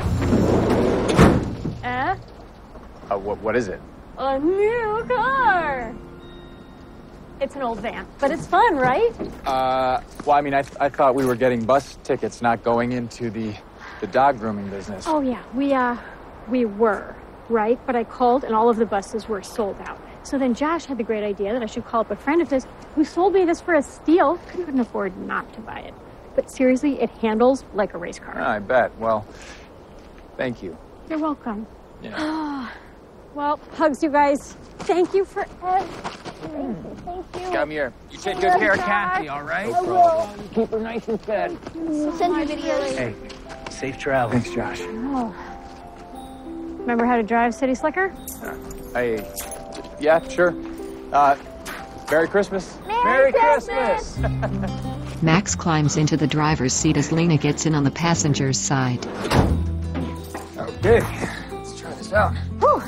P: What is it?
C: A new car! It's an old van, but it's fun, right?
P: Well, I mean, I thought we were getting bus tickets, not going into the dog grooming business.
C: Oh, yeah, we were, right? But I called and all of the buses were sold out. So then Josh had the great idea that I should call up a friend of his who sold me this for a steal. Couldn't afford not to buy it. But seriously, it handles like a race car.
P: I bet. Well, thank you.
C: You're welcome.
P: Yeah.
C: Well, hugs, you guys. Thank you for everything. Thank you.
P: Come here. You take good care of Cassie, all right?
C: I will.
P: Keep her nice and fed.
N: Send you videos.
O: Hey, safe travel.
P: Thanks, Josh.
C: Oh. Remember how to drive City Slicker?
P: Yeah, sure. Merry Christmas.
C: Merry Christmas!
A: Max climbs into the driver's seat as Lena gets in on the passenger's side.
P: Okay, let's try this out.
C: Whew.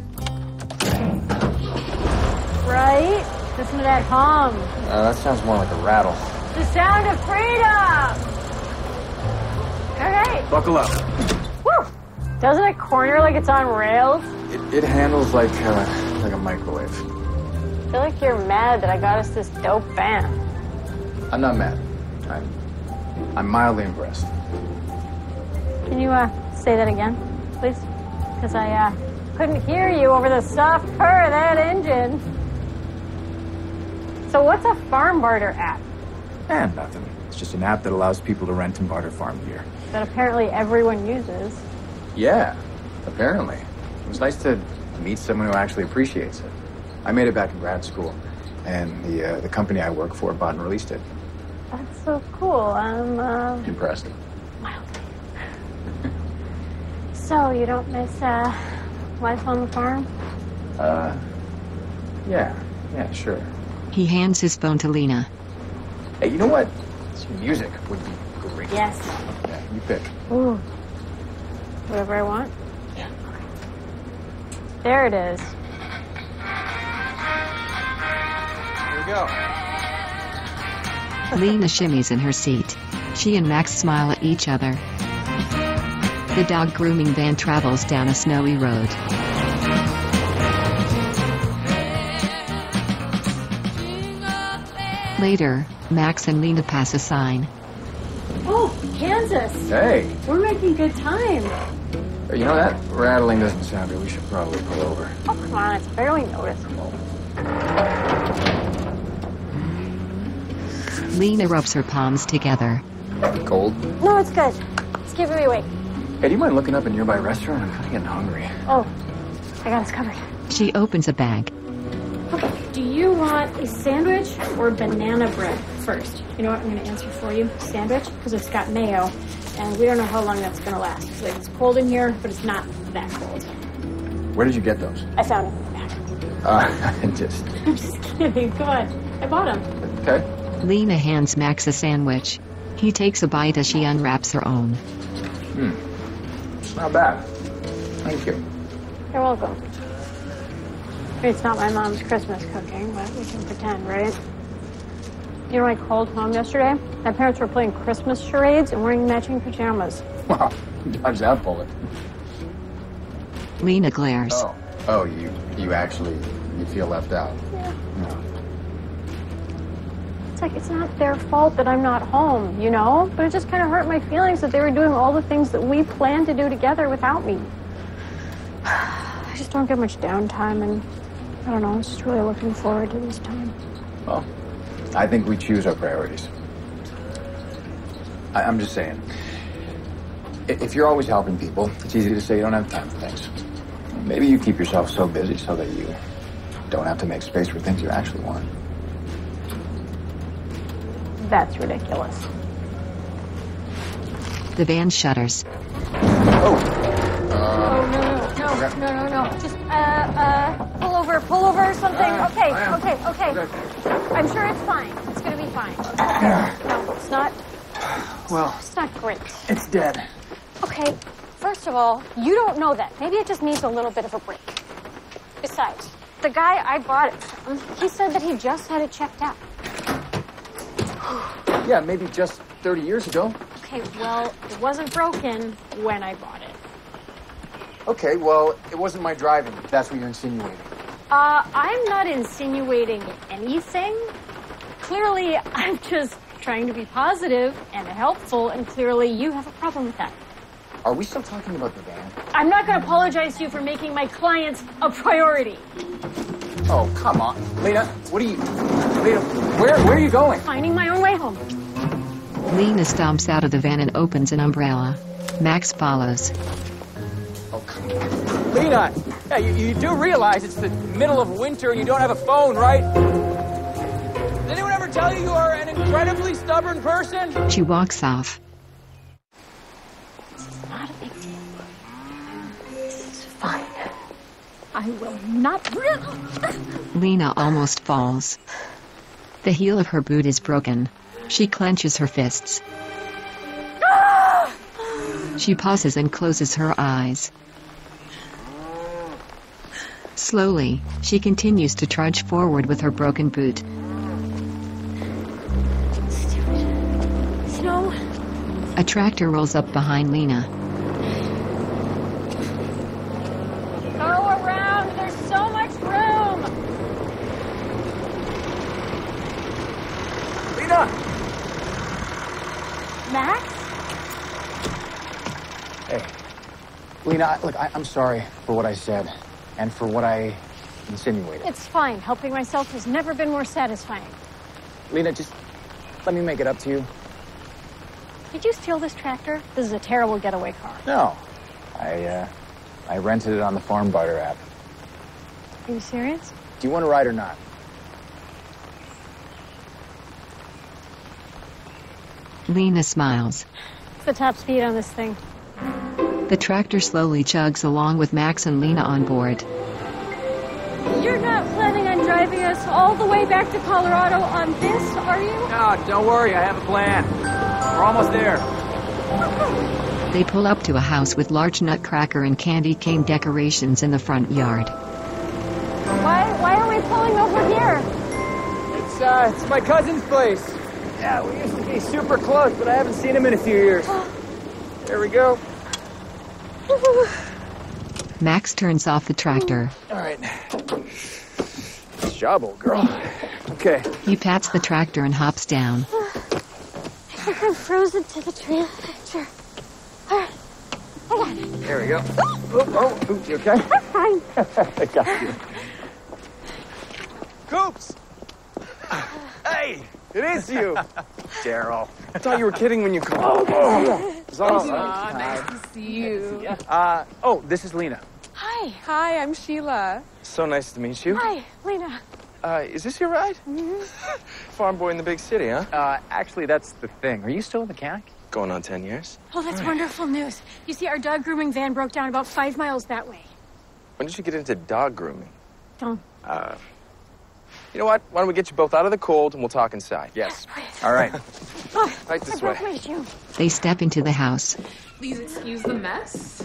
C: Right? Listen to that hum.
P: That sounds more like a rattle.
C: The sound of freedom! Okay.
P: Buckle up.
C: Woo! Doesn't it corner like it's on rails?
P: It handles like a microwave.
C: I feel like you're mad that I got us this dope van.
P: I'm not mad. I'm mildly impressed.
C: Can you say that again, please? Because I couldn't hear you over the soft purr of that engine. So what's a farm barter app?
P: Nothing. It's just an app that allows people to rent and barter farm gear.
C: That apparently everyone uses.
P: Yeah, apparently. It was nice to meet someone who actually appreciates it. I made it back in grad school, and the company I work for bought and released it.
C: That's so cool. I'm
P: impressed.
C: Mildly. So, you don't miss, life on the farm?
P: Yeah, sure.
A: He hands his phone to Lena.
P: Hey, you know what? Some music would be great.
C: Yes.
P: Yeah, you pick.
C: Ooh. Whatever I want?
P: Yeah.
C: There it is.
G: Here we go.
A: Lena shimmies in her seat. She and Max smile at each other. The dog grooming van travels down a snowy road. Later, Max and Lena pass a sign.
C: Oh, Kansas.
P: Hey.
C: We're making good time.
P: You know, that rattling doesn't sound good. We should probably pull over.
C: Oh, come on. It's barely noticeable.
A: Lena rubs her palms together.
P: Cold?
C: No, it's good. It's keeping me awake.
P: Hey, do you mind looking up a nearby restaurant? I'm kind of getting hungry.
C: Oh, I got us covered.
A: She opens a bag.
C: Okay, do you want a sandwich or banana bread first? You know what? I'm going to answer for you. Sandwich, because it's got mayo, and we don't know how long that's going to last. Like, it's cold in here, but it's not that cold.
P: Where did you get those?
C: I found them in the back.
P: I'm just
C: kidding. Come on. I bought them.
P: Okay.
A: Lena hands Max a sandwich. He takes a bite as she unwraps her own.
P: It's not bad. Thank you.
C: You're welcome. It's not my mom's Christmas cooking, but we can pretend, right? You know, I called home yesterday. My parents were playing Christmas charades and wearing matching pajamas.
P: Wow, dodge that bullet.
A: Lena glares.
P: Oh, you actually feel left out.
C: Yeah.
P: No.
C: It's like, it's not their fault that I'm not home, you know? But it just kind of hurt my feelings that they were doing all the things that we planned to do together without me. I just don't get much downtime, and I don't know, I was just really looking forward to this time.
P: Well, I think we choose our priorities. I'm just saying, if you're always helping people, it's easy to say you don't have time for things. Maybe you keep yourself so busy so that you don't have to make space for things you actually want.
C: That's ridiculous.
A: The van shudders.
C: Oh, no. Just, pull over or something. Okay. I'm sure it's fine. It's gonna be fine. No, it's not.
O: Well,
C: It's not great.
O: it's dead.
C: Okay, first of all, you don't know that. Maybe it just needs a little bit of a break. Besides, the guy I bought it from, he said that he just had it checked out.
P: Yeah, maybe just 30 years ago.
C: Okay, well, it wasn't broken when I bought it.
P: Okay, well, it wasn't my driving. If that's what you're insinuating.
C: I'm not insinuating anything. Clearly, I'm just trying to be positive and helpful, and clearly you have a problem with that.
P: Are we still talking about the van?
C: I'm not going to apologize to you for making my clients a priority.
P: Oh, come on. Lena, where are you going?
C: Finding my own way home.
A: Lena stomps out of the van and opens an umbrella. Max follows.
P: Oh, come on. Lena, yeah, you do realize it's the middle of winter and you don't have a phone, right? Did anyone ever tell you are an incredibly stubborn person?
A: She walks off.
C: It's not a big deal. It's fine. I will not.
A: Lena almost falls. The heel of her boot is broken. She clenches her fists. She pauses and closes her eyes. Slowly, she continues to trudge forward with her broken boot.
C: Snow.
A: A tractor rolls up behind Lena.
C: Go around. There's so much room.
P: Lena!
C: Max?
P: Hey. Lena, look, I'm sorry for what I said and for what I insinuated.
C: It's fine. Helping myself has never been more satisfying.
P: Lena, just let me make it up to you.
C: Did you steal this tractor? This is a terrible getaway car.
P: No. I rented it on the Farm Barter app.
C: Are you serious?
P: Do you want to ride or not?
A: Lena smiles.
C: What's the top speed on this thing?
A: The tractor slowly chugs along with Max and Lena on board.
C: You're not planning on driving us all the way back to Colorado on this, are you?
P: No, don't worry, I have a plan. We're almost there.
A: They pull up to a house with large nutcracker and candy cane decorations in the front yard.
C: Why are we pulling over here?
P: It's my cousin's place. Yeah, we used to be super close, but I haven't seen him in a few years. There we go.
A: Max turns off the tractor.
P: All right. Nice job, old girl. Okay.
A: He pats the tractor and hops down.
C: I think I'm frozen to the trailer. Sure. All right. I got it.
P: There we go. Oh, you okay?
C: I'm fine.
P: I got you.
Q: Coops! Hey, it is you. Daryl. I thought you were kidding when you called. It's awesome.
R: Nice to see you.
P: This is Lena.
R: Hi. Hi, I'm Sheila.
Q: So nice to meet you.
C: Hi, Lena.
Q: Is this your ride? Farm boy in the big city, huh?
G: Actually, that's the thing. Are you still a mechanic?
Q: Going on 10 years.
C: Oh, that's wonderful news. You see, our dog grooming van broke down about 5 miles that way.
Q: When did you get into dog grooming?
C: Don't.
Q: You know what? Why don't we get you both out of the cold and we'll talk inside?
P: Yes.
C: Please.
P: All right.
C: Oh,
Q: Right this
C: I
Q: way.
C: broke my shoe.
A: They step into the house.
R: Please excuse the mess.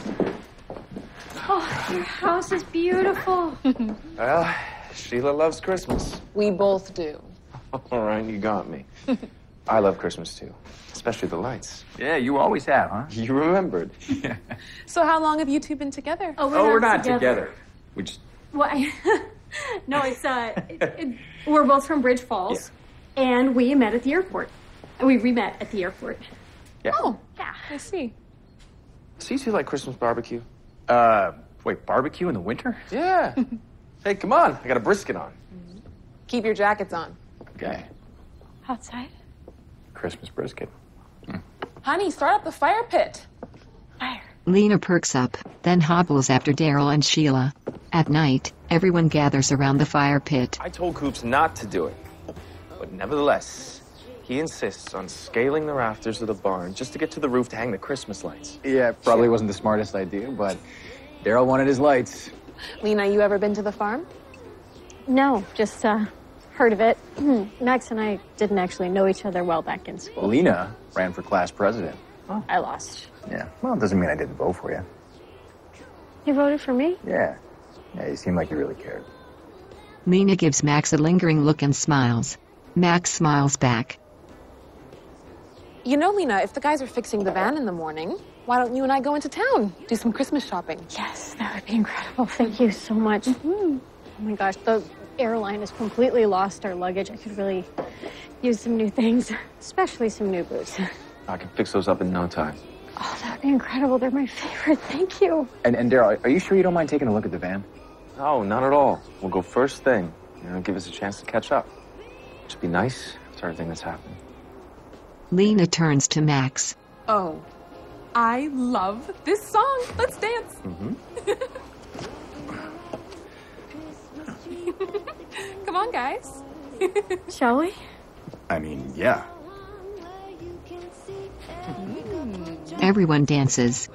C: Oh, your house is beautiful.
Q: Well, Sheila loves Christmas.
R: We both do.
Q: All right, you got me. I love Christmas too, especially the lights.
G: Yeah, you always have, huh?
Q: You remembered.
R: So how long have you two been together?
C: Oh,
G: We're not together. We just...
C: Why? No, we're both from Bridge Falls, and we met at the airport. We re-met at the airport.
Q: Yeah.
R: Oh,
C: Yeah.
R: I see.
Q: So you two like Christmas barbecue?
G: Wait, barbecue in the winter?
Q: Yeah. Hey, come on. I got a brisket on.
R: Keep your jackets on.
G: Okay.
C: Outside?
G: Christmas brisket.
R: Honey, start up the fire pit.
C: Fire.
A: Lena perks up, then hobbles after Daryl and Sheila. At night, everyone gathers around the fire pit.
Q: I told Coops not to do it. But nevertheless, he insists on scaling the rafters of the barn just to get to the roof to hang the Christmas lights.
G: Yeah, probably wasn't the smartest idea, but Daryl wanted his lights.
F: Lena, you ever been to the farm?
C: No, just heard of it. Max and I didn't actually know each other well back in school.
G: Lena ran for class president.
C: Oh, I lost.
G: Yeah, well, it doesn't mean I didn't vote for you.
C: You voted for me?
G: Yeah. Yeah, you seem like you really cared.
A: Lena gives Max a lingering look and smiles. Max smiles back.
F: You know, Lena, if the guys are fixing the van in the morning, why don't you and I go into town, do some Christmas shopping?
C: Yes, that would be incredible. Thank you so much. Oh my gosh, the airline has completely lost our luggage. I could really use some new things, especially some new boots.
Q: I can fix those up in no time.
C: Oh, that would be incredible. They're my favorite. Thank you.
G: And Daryl, are you sure you don't mind taking a look at the van?
Q: No, not at all. We'll go first thing. Give us a chance to catch up. Should be nice after everything that's happened.
A: Lena turns to Max.
R: Oh, I love this song. Let's dance. Come on, guys.
C: Shall we?
G: I mean, yeah.
A: Everyone dances.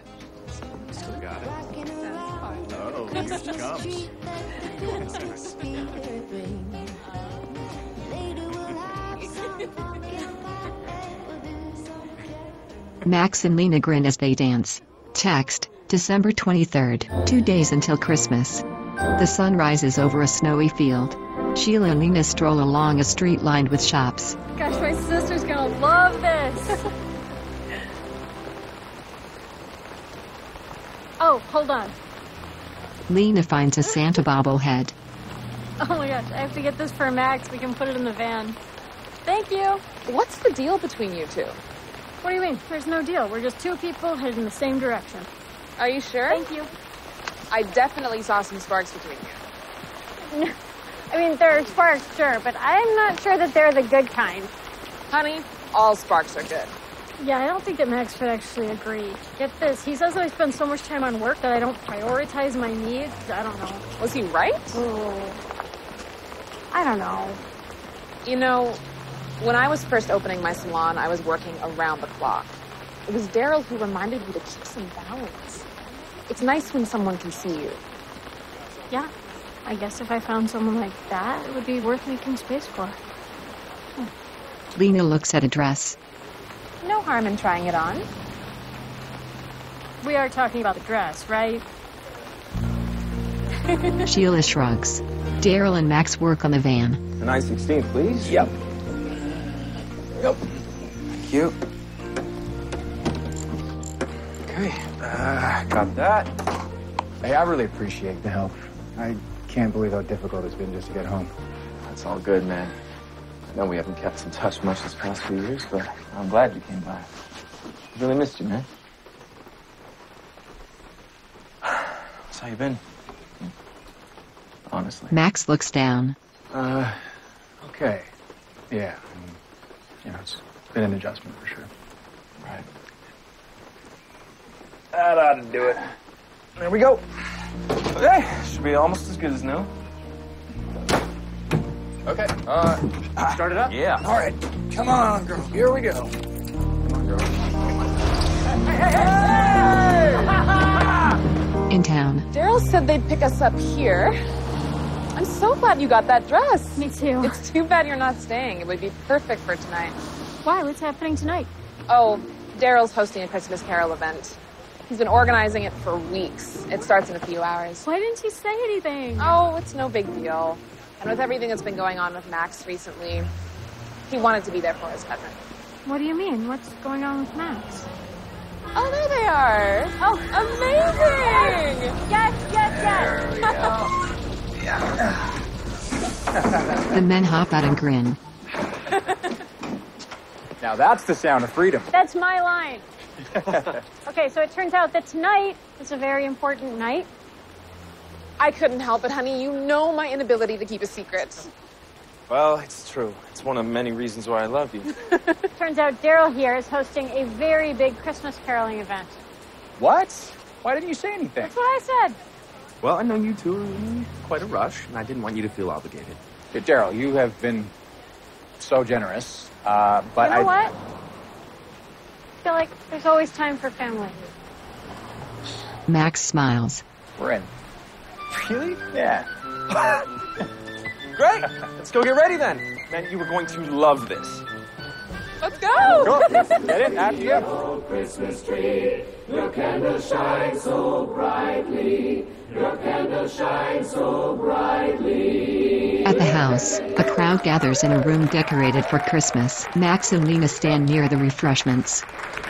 A: Max and Lena grin as they dance. Text, December 23rd, 2 days until Christmas. The sun rises over a snowy field. Sheila and Lena stroll along a street lined with shops.
C: Gosh, my sister's gonna love this. Oh, hold on.
A: Lena finds a Santa bobblehead.
C: Oh my gosh, I have to get this for Max. We can put it in the van. Thank you.
F: What's the deal between you two?
C: What do you mean? There's no deal. We're just two people headed in the same direction.
F: Are you sure?
C: Thank you.
F: I definitely saw some sparks between you.
C: I mean, there are sparks, sure, but I'm not sure that they're the good kind.
F: Honey, all sparks are good.
C: Yeah, I don't think that Max would actually agree. Get this, he says that I spend so much time on work that I don't prioritize my needs. I don't know.
F: Was he right?
C: Oh, I don't know.
F: You know, when I was first opening my salon, I was working around the clock. It was Daryl who reminded me to keep some balance. It's nice when someone can see you.
K: Yeah, I guess if I found someone like that, it would be worth making space for.
A: Lena looks at a dress.
F: No harm in trying it on.
K: We are talking about the dress, right?
A: Sheila shrugs. Daryl and Max work on the van.
Q: An I-16, please.
P: Yep.
Q: Yep. Thank you. Okay, got that.
G: Hey, I really appreciate the help. I can't believe how difficult it's been just to get home.
Q: That's all good, man. I know we haven't kept in touch much this past few years, but I'm glad you came by. I really missed you, man. So how you been? Honestly.
A: Max looks down.
G: Okay. Yeah. It's been an adjustment for sure.
Q: Right.
G: That ought to do it. There we go.
Q: Okay, should be almost as good as new.
G: Okay. Start it up?
Q: Yeah.
G: All right. Come on, girl. Here we go. Come on, girl.
A: In town,
R: Daryl said they'd pick us up here. I'm so glad you got that dress.
K: Me too.
R: It's too bad you're not staying. It would be perfect for tonight.
K: Why? What's happening tonight?
R: Oh, Daryl's hosting a Christmas Carol event. He's been organizing it for weeks. It starts in a few hours.
K: Why didn't he say anything?
R: Oh, it's no big deal. And with everything that's been going on with Max recently, he wanted to be there for his cousin.
K: What do you mean? What's going on with Max?
R: Oh, there they are. Oh, amazing!
K: Yes, yes, yes!
A: the men hop out and grin.
G: Now that's the sound of freedom.
K: That's my line. Okay, so it turns out that tonight is a very important night.
R: I couldn't help it, honey. You know my inability to keep a secret.
Q: Well, it's true. It's one of many reasons why I love you.
K: Turns out Daryl here is hosting a very big Christmas caroling event.
G: What? Why didn't you say anything?
K: That's what I said.
Q: Well, I know you two are in quite a rush, and I didn't want you to feel obligated.
G: Hey, Daryl, you have been so generous, but
K: You know what? I feel like there's always time for family.
A: Max smiles.
G: We're in.
Q: Really?
G: Yeah.
Q: Great! Let's go get ready then. Man, you were going to love this.
R: Let's go!
G: Go. Get in after you.
B: Oh, Christmas tree, your candle shines so brightly. Your candle shines so brightly.
A: At the house, a crowd gathers in a room decorated for Christmas. Max and Lena stand near the refreshments.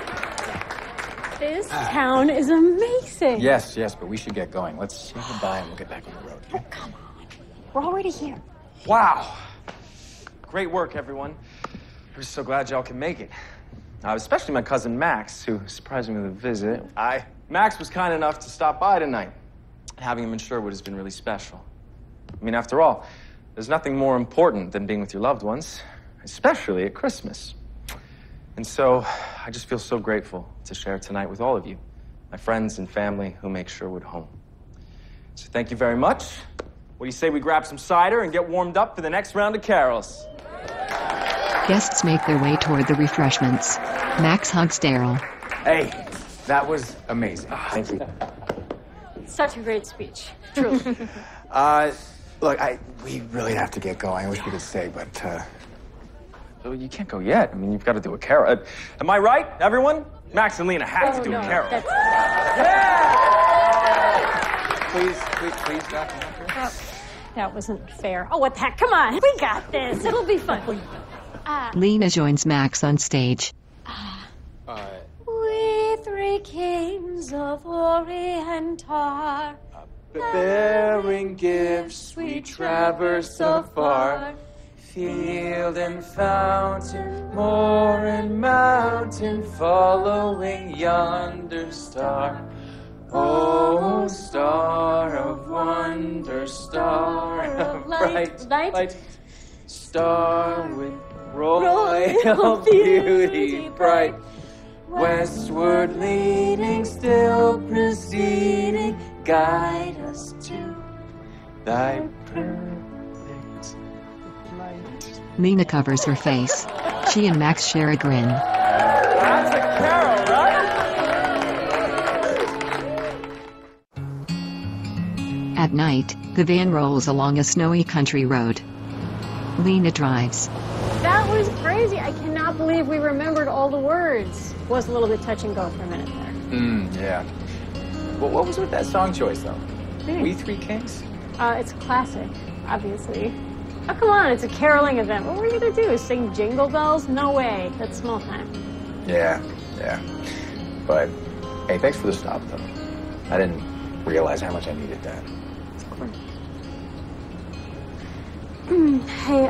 K: This town is amazing.
G: Yes, but we should get going. Let's say goodbye and we'll get back on the road.
K: Oh, come on. We're already here.
Q: Wow. Great work, everyone. We're so glad y'all can make it. Especially my cousin Max, who surprised me with a visit. Max was kind enough to stop by tonight. Having him in Sherwood has been really special. I mean, after all, there's nothing more important than being with your loved ones, especially at Christmas. And so, I just feel so grateful to share tonight with all of you, my friends and family who make Sherwood home. So thank you very much. What do you say we grab some cider and get warmed up for the next round of carols?
A: Guests make their way toward the refreshments. Max hugs Daryl.
G: Hey, that was amazing.
Q: Thank you.
K: Such a great speech. Truly.
G: Look, we really have to get going. I wish we could stay, but
Q: Well, you can't go yet. I mean, you've got to do a carol. Am I right, everyone? Max and Lena have to do a carol.
G: Yeah! Please, Dr. Hunter.
K: That wasn't fair. Oh, what the heck? Come on. We got this. It'll be fun.
A: Lena joins Max on stage.
K: We three kings of Orient are
Q: bearing gifts we traverse afar. Field and fountain, moor and mountain, following yonder star. Oh, star of wonder, star of bright light, star with royal beauty bright, westward leading, still proceeding, guide us to thy perfect light.
A: Lena covers her face. She and Max share a grin.
Q: That's a carol, right?
A: At night, the van rolls along a snowy country road. Lena drives.
C: That was crazy. I cannot believe we remembered all the words. Was a little bit touch and go for a minute there.
G: Yeah. Well, what was with that song choice, though?
C: Thanks.
G: We Three Kings?
C: It's a classic, obviously. Oh, come on, it's a caroling event. What were we gonna do? Sing Jingle Bells? No way. That's small time.
G: Yeah. But, hey, thanks for the stop, though. I didn't realize how much I needed that.
C: Of course. Hey,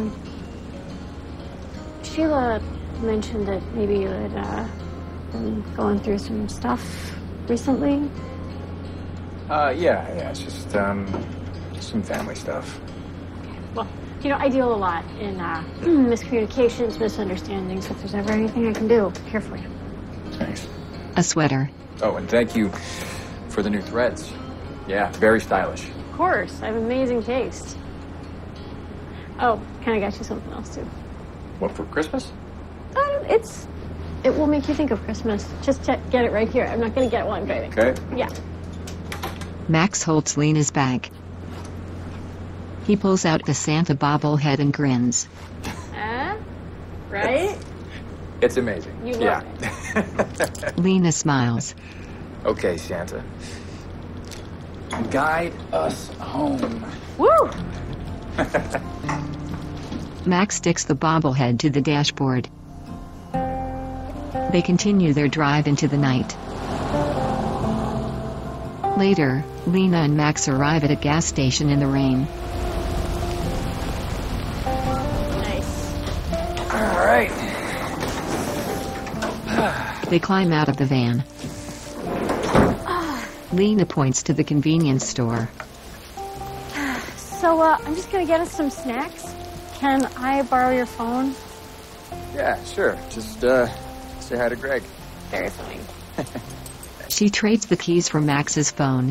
C: Sheila mentioned that maybe you had, been going through some stuff recently.
G: Yeah, it's just some family stuff.
C: Well, I deal a lot in miscommunications, misunderstandings. If there's ever anything I can do, here for you.
G: Thanks.
A: A sweater.
G: Oh, and thank you for the new threads. Yeah, very stylish.
C: Of course, I have amazing taste. Oh, kind of got you something else too.
G: What, for Christmas?
C: It will make you think of Christmas. Just get it right here. I'm not gonna get it while I'm driving.
G: Okay.
C: Yeah.
A: Max holds Lena's bag. He pulls out the Santa bobblehead and grins.
C: Right?
G: It's amazing.
C: You love
G: it.
A: Lena smiles.
G: Okay, Santa. Guide us home.
C: Woo!
A: Max sticks the bobblehead to the dashboard. They continue their drive into the night. Later, Lena and Max arrive at a gas station in the rain.
C: Nice.
G: All right.
A: They climb out of the van. Lena points to the convenience store.
C: So, I'm just gonna get us some snacks. Can I borrow your phone?
G: Yeah, sure. Just say hi to Greg.
C: Very funny.
A: She trades the keys for Max's phone.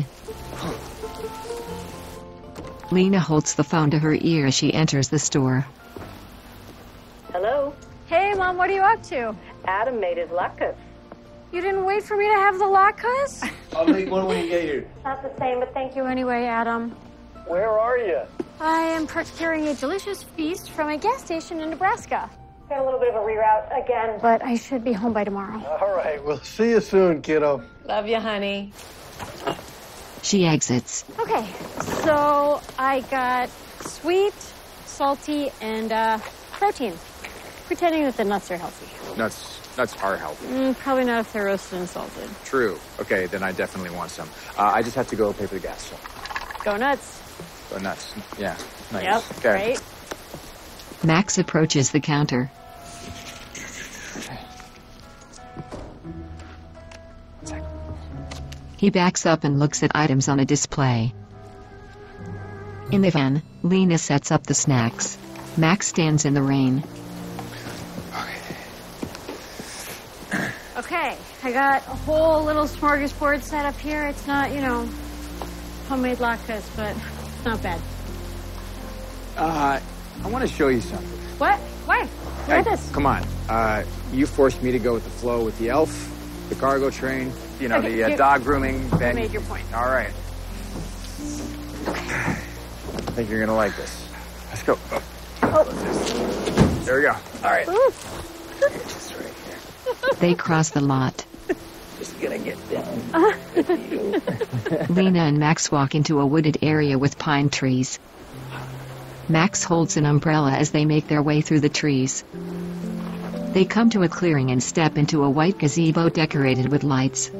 A: Lena holds the phone to her ear as she enters the store.
D: Hello?
C: Hey, Mom, what are you up to?
D: Adam made his latkes.
C: You didn't wait for me to have the latkes?
O: I'll make one when you get here.
C: Not the same, but thank you anyway, Adam.
E: Where are you?
C: I am procuring a delicious feast from a gas station in Nebraska.
D: Got a little bit of a reroute again.
C: But I should be home by tomorrow.
E: All right, we'll see you soon, kiddo.
H: Love you, honey.
A: She exits.
C: Okay, so I got sweet, salty, and protein. Pretending that the nuts are healthy.
G: Nuts are healthy.
C: Probably not if they're roasted and salted.
G: True. Okay, then I definitely want some. I just have to go pay for the gas. So.
C: Go nuts.
G: Go nuts. Yeah. Nice.
C: Yep,
G: okay.
C: right.
A: Max approaches the counter. He backs up and looks at items on a display. In the van, Lena sets up the snacks. Max stands in the rain.
C: Okay, I got a whole little smorgasbord set up here. It's not, homemade latkes, but it's not bad.
G: I want to show you something.
C: What? Why? Look at this.
G: Come on. You forced me to go with the flow with the elf, the cargo train,
C: Okay,
G: the dog grooming.
C: You made your point.
G: All right. I think you're going to like this. Let's go.
C: Oh.
G: There we go. All right.
C: Ooh.
G: Just right here.
A: They cross the lot.
O: Just gonna get down.
A: Lena and Max walk into a wooded area with pine trees. Max holds an umbrella as they make their way through the trees. They come to a clearing and step into a white gazebo decorated with lights.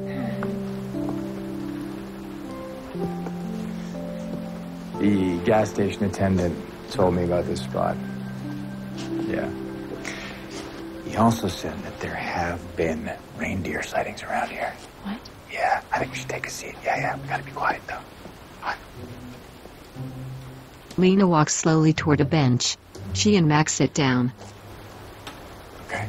G: The gas station attendant told me about this spot. Yeah. He also said that there have been reindeer sightings around here.
C: What?
G: Yeah, I think we should take a seat. Yeah, we gotta be quiet though. Come on.
A: Lena walks slowly toward a bench. She and Max sit down.
G: Okay.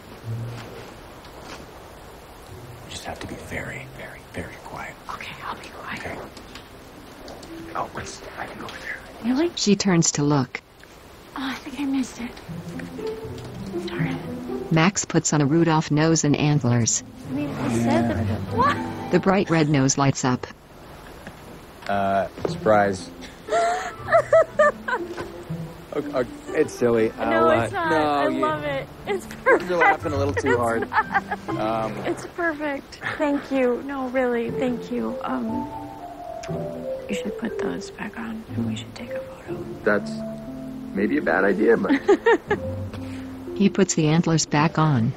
G: We just have to be very, very, very quiet.
C: Okay, I'll be quiet.
G: Okay. Oh, wait, I can go over there.
C: Really?
A: She turns to look.
C: Oh, I think I missed it. Darn it.
A: Max puts on a Rudolph nose and antlers.
C: I mean, I said that. What?
A: The bright red nose lights up.
G: Surprise. Okay, it's silly.
K: No, it's not. I love it. It's perfect.
G: You're laughing a little too hard.
C: It's perfect. Thank you. No, really, thank you. You should put those back on, and we should take a photo.
G: That's maybe a bad idea, but...
A: He puts the antlers back on.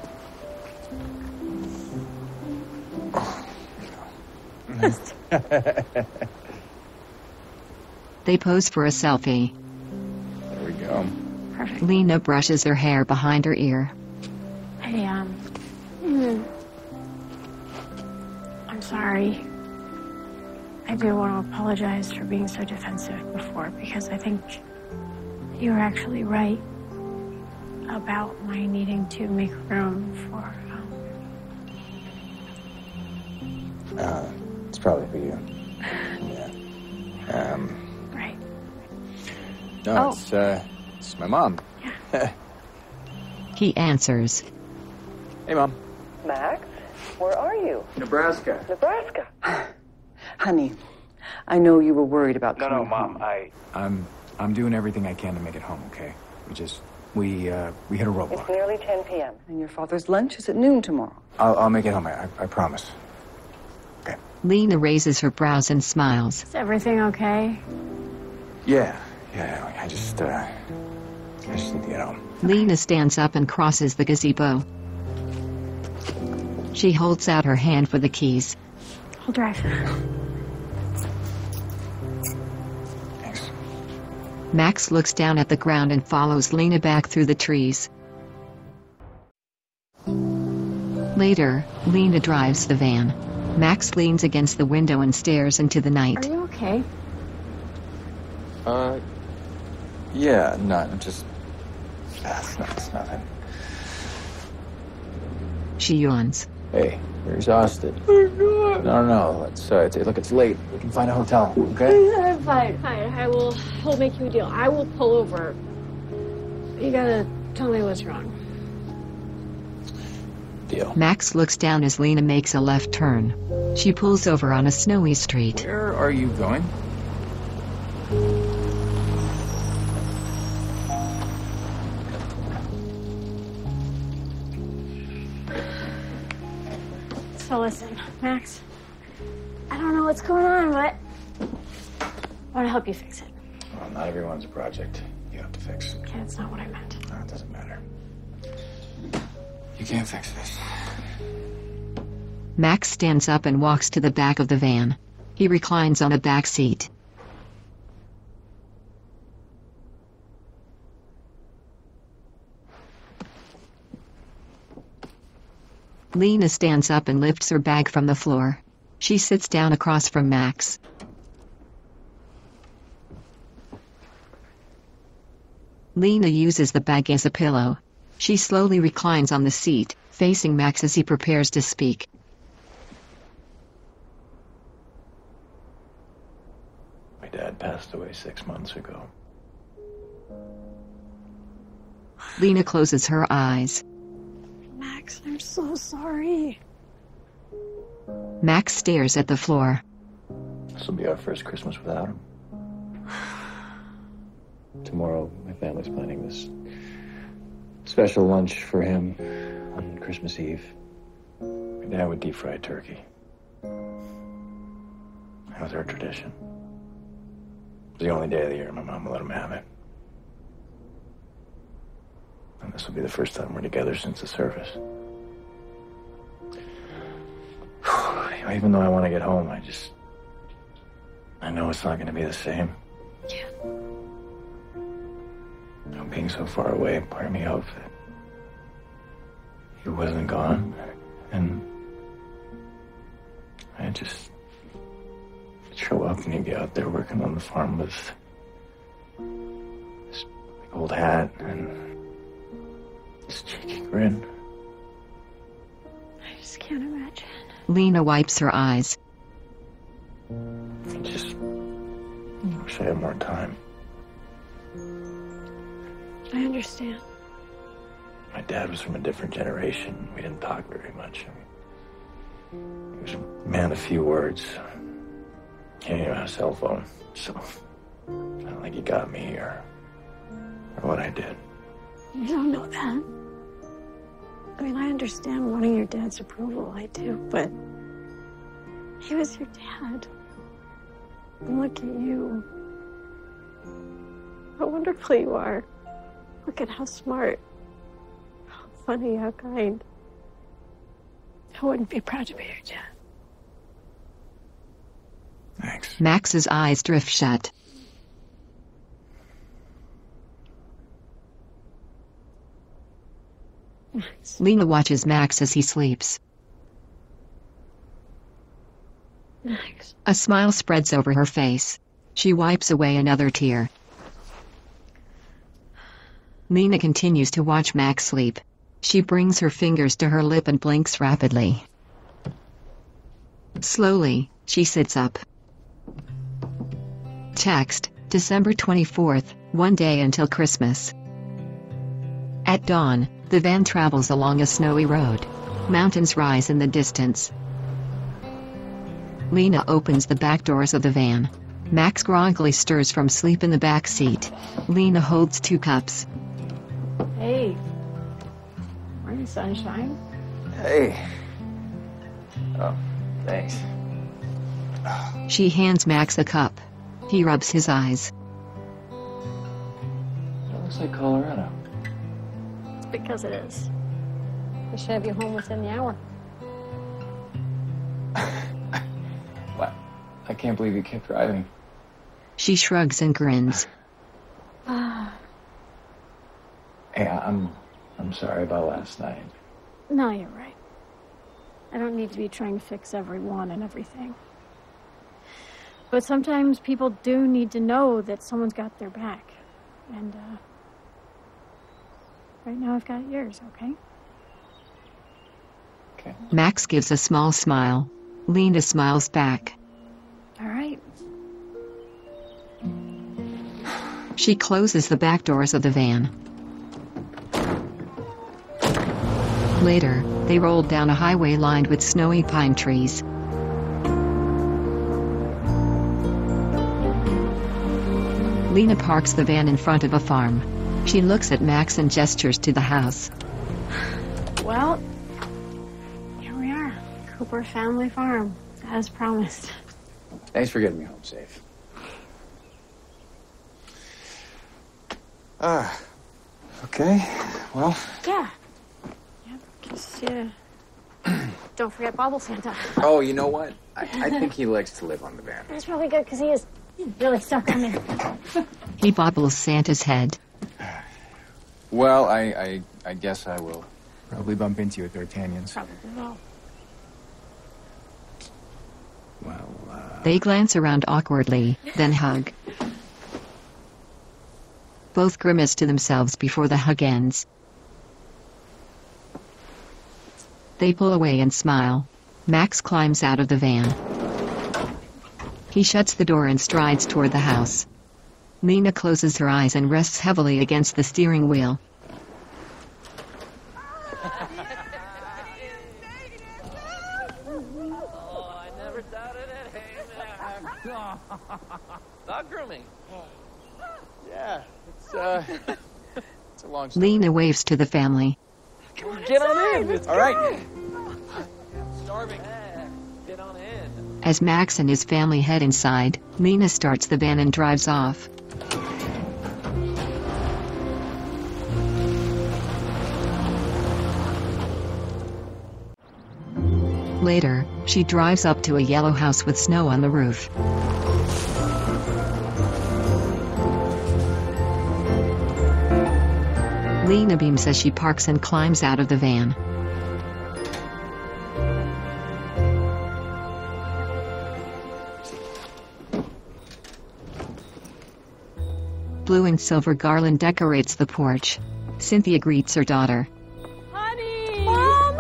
A: They pose for a selfie.
G: There we go.
C: Perfect.
A: Lena brushes her hair behind her ear.
C: Hey, I'm sorry. I do want to apologize for being so defensive before, because I think you were actually right about my needing to make room for,
G: It's probably for you. Yeah.
C: Right.
G: No, it's my mom.
A: He answers.
G: Hey, Mom.
D: Max, where are you?
G: Nebraska.
D: Nebraska.
L: Honey, I know you were worried about
G: No,
L: coming
G: Mom,
L: home.
G: I'm doing everything I can to make it home, okay? We hit a roadblock.
D: It's nearly 10 p.m.
L: And your father's lunch is at noon tomorrow.
G: I'll make it home, I promise.
A: Lena raises her brows and smiles.
C: Is everything okay?
G: Yeah, I just need to get home.
A: Lena stands up and crosses the gazebo. She holds out her hand for the keys.
C: I'll drive.
G: Thanks.
A: Max looks down at the ground and follows Lena back through the trees. Later, Lena drives the van. Max leans against the window and stares into the night.
C: Are you okay?
G: Yeah, I'm just... It's nothing.
A: She yawns.
G: Hey, you're exhausted. No, it's late. We can find a hotel, okay?
C: I'm fine. I'll make you a deal. I will pull over. You gotta tell me what's wrong.
G: Deal.
A: Max looks down as Lena makes a left turn. She pulls over on a snowy street.
G: Where are you going?
C: So listen, Max, I don't know what's going on, but I want to help you fix it.
G: Well, not everyone's a project you have to fix.
C: Okay, that's not what I meant.
G: No, it doesn't matter. You can't fix this.
A: Max stands up and walks to the back of the van. He reclines on a back seat. Lena stands up and lifts her bag from the floor. She sits down across from Max. Lena uses the bag as a pillow. She slowly reclines on the seat, facing Max as he prepares to speak.
G: My dad passed away 6 months ago.
A: Lena closes her eyes.
C: Max, I'm so sorry.
A: Max stares at the floor.
G: This will be our first Christmas without him. Tomorrow, my family's planning this special lunch for him on Christmas Eve. My dad would deep fry turkey. That was our tradition. It was the only day of the year my mom would let him have it. And this will be the first time we're together since the service. Even though I want to get home, I know it's not going to be the same.
C: Yeah.
G: Being so far away, part of me hoped that he wasn't gone. And I'd just show up and he'd be out there working on the farm with this big old hat and this cheeky grin.
C: I just can't imagine.
A: Lena wipes her eyes.
G: I just wish I had more time.
C: I understand.
G: My dad was from a different generation. We didn't talk very much. He was a man of few words.
S: can't even have a cell phone, so I don't think he got me or what I did.
C: You don't know that. I mean, I understand wanting your dad's approval, I do, but he was your dad. And look at you. How wonderful you are. Look at how smart, how funny, how kind. I wouldn't be proud to be your dad.
S: Thanks.
A: Max's eyes drift shut.
C: Max.
A: Lena watches Max as he sleeps.
C: Max.
A: A smile spreads over her face. She wipes away another tear. Lena continues to watch Max sleep. She brings her fingers to her lip and blinks rapidly. Slowly, she sits up. Text, December 24th, 1 day until Christmas. At dawn, the van travels along a snowy road. Mountains rise in the distance. Lena opens the back doors of the van. Max groggily stirs from sleep in the back seat. Lena holds 2 cups.
K: Hey. Morning, sunshine.
S: Hey. Oh, thanks.
A: She hands Max a cup. He rubs his eyes.
S: It looks like Colorado.
C: It's because it is. We should have you home within the hour.
S: What? I can't believe you kept driving.
A: She shrugs and grins.
S: Hey, I'm sorry about last night.
C: No, you're right. I don't need to be trying to fix everyone and everything. But sometimes people do need to know that someone's got their back. And, right now I've got yours, okay?
S: Okay.
A: Max gives a small smile. Lena smiles back.
C: All right.
A: She closes the back doors of the van. Later, they rolled down a highway lined with snowy pine trees. Lena parks the van in front of a farm. She looks at Max and gestures to the house.
C: Well, here we are. Cooper Family Farm, as promised.
G: Thanks for getting me home safe.
S: Okay. Well,
C: Yeah. Yep, just, don't forget Bobble Santa.
G: Oh, you know what? I think he likes to live on the van.
C: That's probably good, because he is really stuck on me.
A: He bobbles Santa's head.
G: Well, I guess I will probably bump into you at D'Artagnan's.
C: Probably will.
G: Well,
A: They glance around awkwardly, then hug. Both grimace to themselves before the hug ends. They pull away and smile. Max climbs out of the van. He shuts the door and strides toward the house. Lena closes her eyes and rests heavily against the steering wheel.
Q: Dog grooming.
G: Yeah, it's a long story.
A: Lena waves to the family.
Q: Get on in.
G: All right.
Q: Starving. Get on in.
A: As Max and his family head inside, Lena starts the van and drives off. Later, she drives up to a yellow house with snow on the roof. Lena beams as she parks and climbs out of the van. Blue and silver garland decorates the porch. Cynthia greets her daughter.
C: Honey! Mom!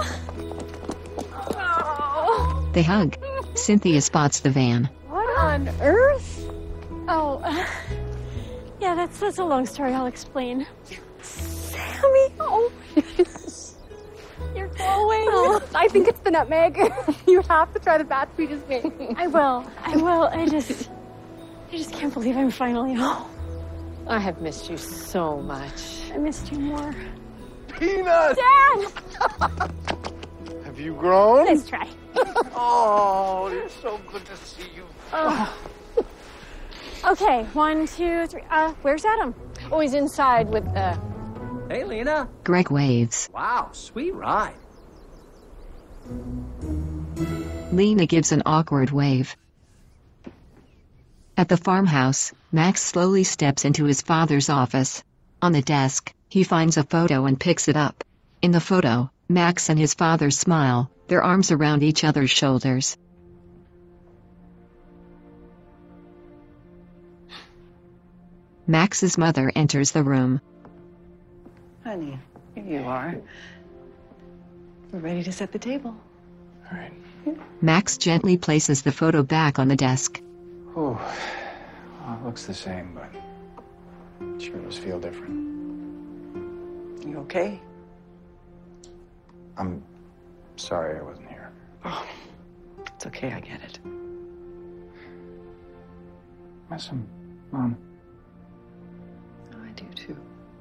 C: Oh.
A: They hug. Cynthia spots the van.
C: What on earth? Oh, yeah, that's a long story. I'll explain. Sammy! Oh, you're glowing. Oh, I
K: think it's the nutmeg. You have to try the batch we just made. I will. I just can't believe I'm finally home.
T: I have missed you so much.
K: I missed you more.
M: Peanut!
K: Dad!
M: Have you grown?
K: Nice try.
M: Oh, it's so good to see you.
K: Okay, 1, 2, 3. Where's Adam?
T: Oh, he's inside with
U: Hey, Lena.
A: Greg waves.
U: Wow, sweet ride.
A: Lena gives an awkward wave. At the farmhouse, Max slowly steps into his father's office. On the desk, he finds a photo and picks it up. In the photo, Max and his father smile, their arms around each other's shoulders. Max's mother enters the room.
L: Honey, here you are. We're ready to set the table.
S: All right.
A: Max gently places the photo back on the desk.
S: Oh, well, it looks the same, but sure does feel different.
L: You okay?
S: I'm sorry I wasn't here.
L: Oh, it's okay, I get it.
S: Miss him, Mom.
L: Oh, I do too.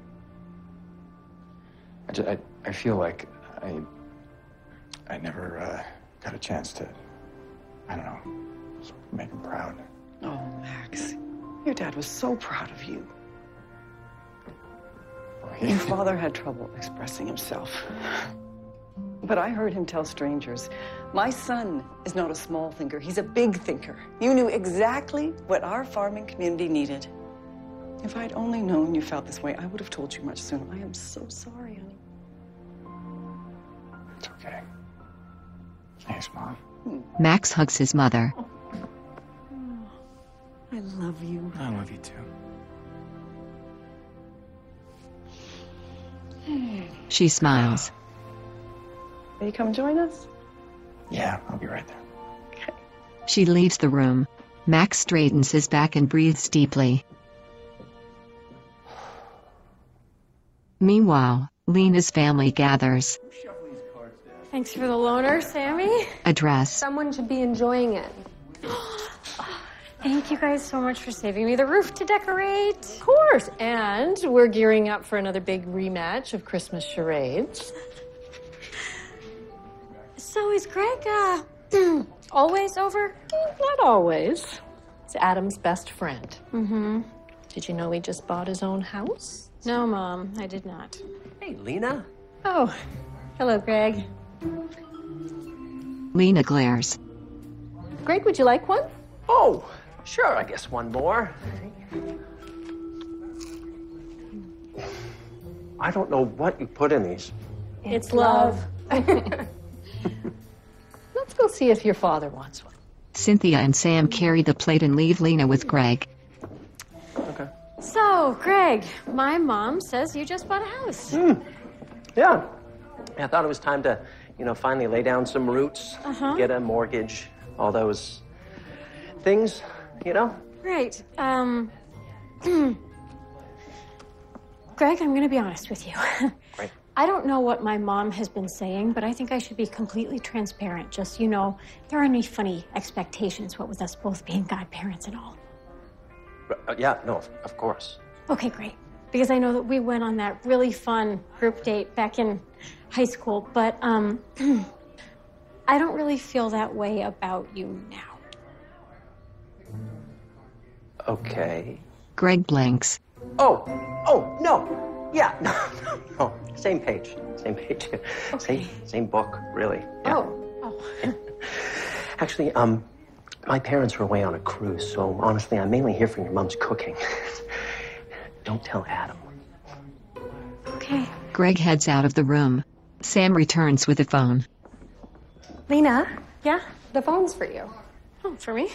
S: I feel like I never got a chance to, I don't know, make him proud.
L: Oh, Max, your dad was so proud of you. Your father had trouble expressing himself. But I heard him tell strangers, my son is not a small thinker, he's a big thinker. You knew exactly what our farming community needed. If I'd only known you felt this way, I would have told you much sooner. I am so sorry, honey.
S: It's okay. Thanks, Mom.
A: Max hugs his mother.
L: I love you.
S: I love you too.
A: She smiles.
L: Will you come join us?
S: Yeah, I'll be right there.
A: She leaves the room. Max straightens his back and breathes deeply. Meanwhile, Lena's family gathers.
K: Thanks for the loaner, Sammy.
A: A dress.
K: Someone should be enjoying it. Thank you guys so much for saving me the roof to decorate.
T: Of course. And we're gearing up for another big rematch of Christmas charades.
K: So is Greg, always over?
T: Not always. He's Adam's best friend.
K: Mm-hmm.
T: Did you know he just bought his own house?
K: No, Mom, I did not.
U: Hey, Lena.
K: Oh, hello, Greg.
A: Lena glares.
T: Greg, would you like one?
U: Oh, sure, I guess one more. I don't know what you put in these.
K: It's love.
T: Let's go see if your father wants one.
A: Cynthia and Sam carry the plate and leave Lena with Greg.
U: Okay.
K: So, Greg, my mom says you just bought a house.
U: Yeah. I thought it was time to, finally lay down some roots, get a mortgage, all those things,
K: Right. Greg, I'm going to be honest with you.
U: Great.
K: I don't know what my mom has been saying, but I think I should be completely transparent. Just, there aren't any funny expectations, what with us both being godparents and all.
U: Yeah, no, of course.
K: Okay, great. Because I know that we went on that really fun group date back in high school, but I don't really feel that way about you now.
U: Okay.
A: Greg blinks.
U: Oh, no. Yeah, no. Same page.
K: Okay.
U: Same book, really. Yeah.
K: Oh.
U: Actually, my parents were away on a cruise, so honestly, I'm mainly here for your mom's cooking. Don't tell Adam.
K: Okay.
A: Greg heads out of the room. Sam returns with the phone.
R: Lena?
K: Yeah?
R: The phone's for you.
K: Oh, for me?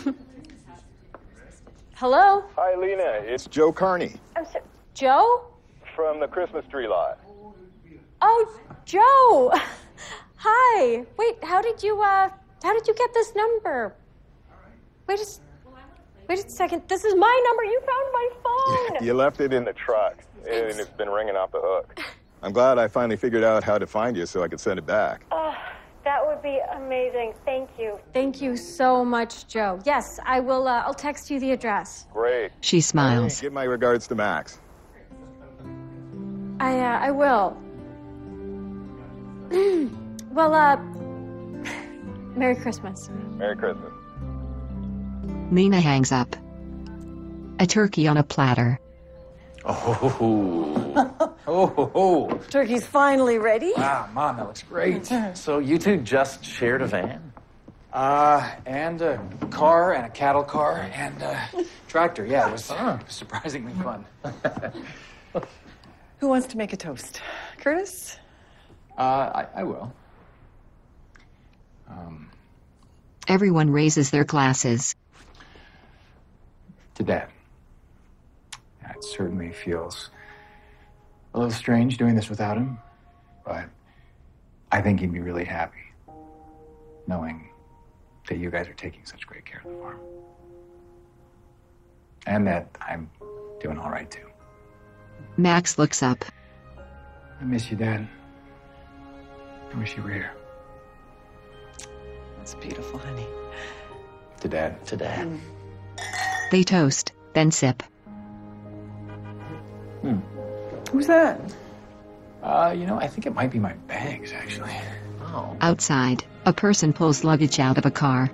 K: Hello?
M: Hi, Lena. It's Joe Carney
K: Joe?
M: from the Christmas tree lot.
K: Oh, Joe! Hi. Wait, how did you get this number? Wait a second. This is my number. You found my phone.
M: You left it in the truck, and it's been ringing off the hook. I'm glad I finally figured out how to find you so I could send it back.
D: That
C: would be amazing. Thank you.
K: Thank you so much, Joe. Yes, I will. I'll text you the address.
M: Great.
A: She smiles.
M: Hey, give my regards to Max.
K: I will. Well, Merry Christmas.
M: Merry Christmas.
A: Lena hangs up. A turkey on a platter.
L: Oh. Turkey's finally ready.
G: Wow, Mom, that looks great.
U: So you two just shared a van?
G: And a car and a cattle car and a tractor. Yeah, it was surprisingly fun.
L: Who wants to make a toast? Curtis?
G: I will.
A: Everyone raises their glasses.
G: To Dad. Yeah, it certainly feels a little strange doing this without him, but I think he'd be really happy knowing that you guys are taking such great care of the farm. And that I'm doing all right, too.
A: Max looks up.
G: I miss you, Dad. I wish you were here.
L: That's beautiful, honey.
G: To Dad.
U: To Dad.
A: They toast, then sip.
L: Who's that?
G: I think it might be my bags, actually.
U: Oh.
A: Outside, a person pulls luggage out of a car.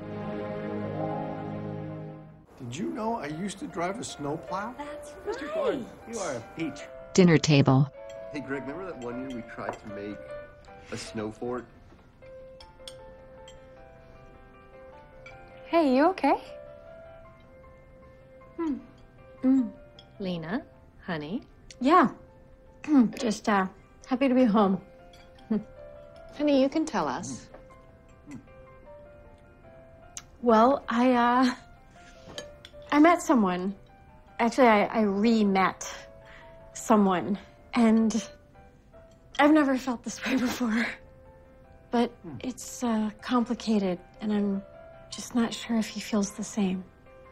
I: Did you know I used to drive a snowplow?
C: That's
I: Mr. Gordon, you are a peach.
A: Dinner table.
V: Hey, Greg, remember that one year we tried to make a snow fort?
F: Hey, you okay?
T: Lena, honey.
K: Yeah. Just happy to be home.
T: Honey, you can tell us.
K: Well, I met someone. Actually, I re-met someone, and I've never felt this way before. But it's complicated, and I'm just not sure if he feels the same.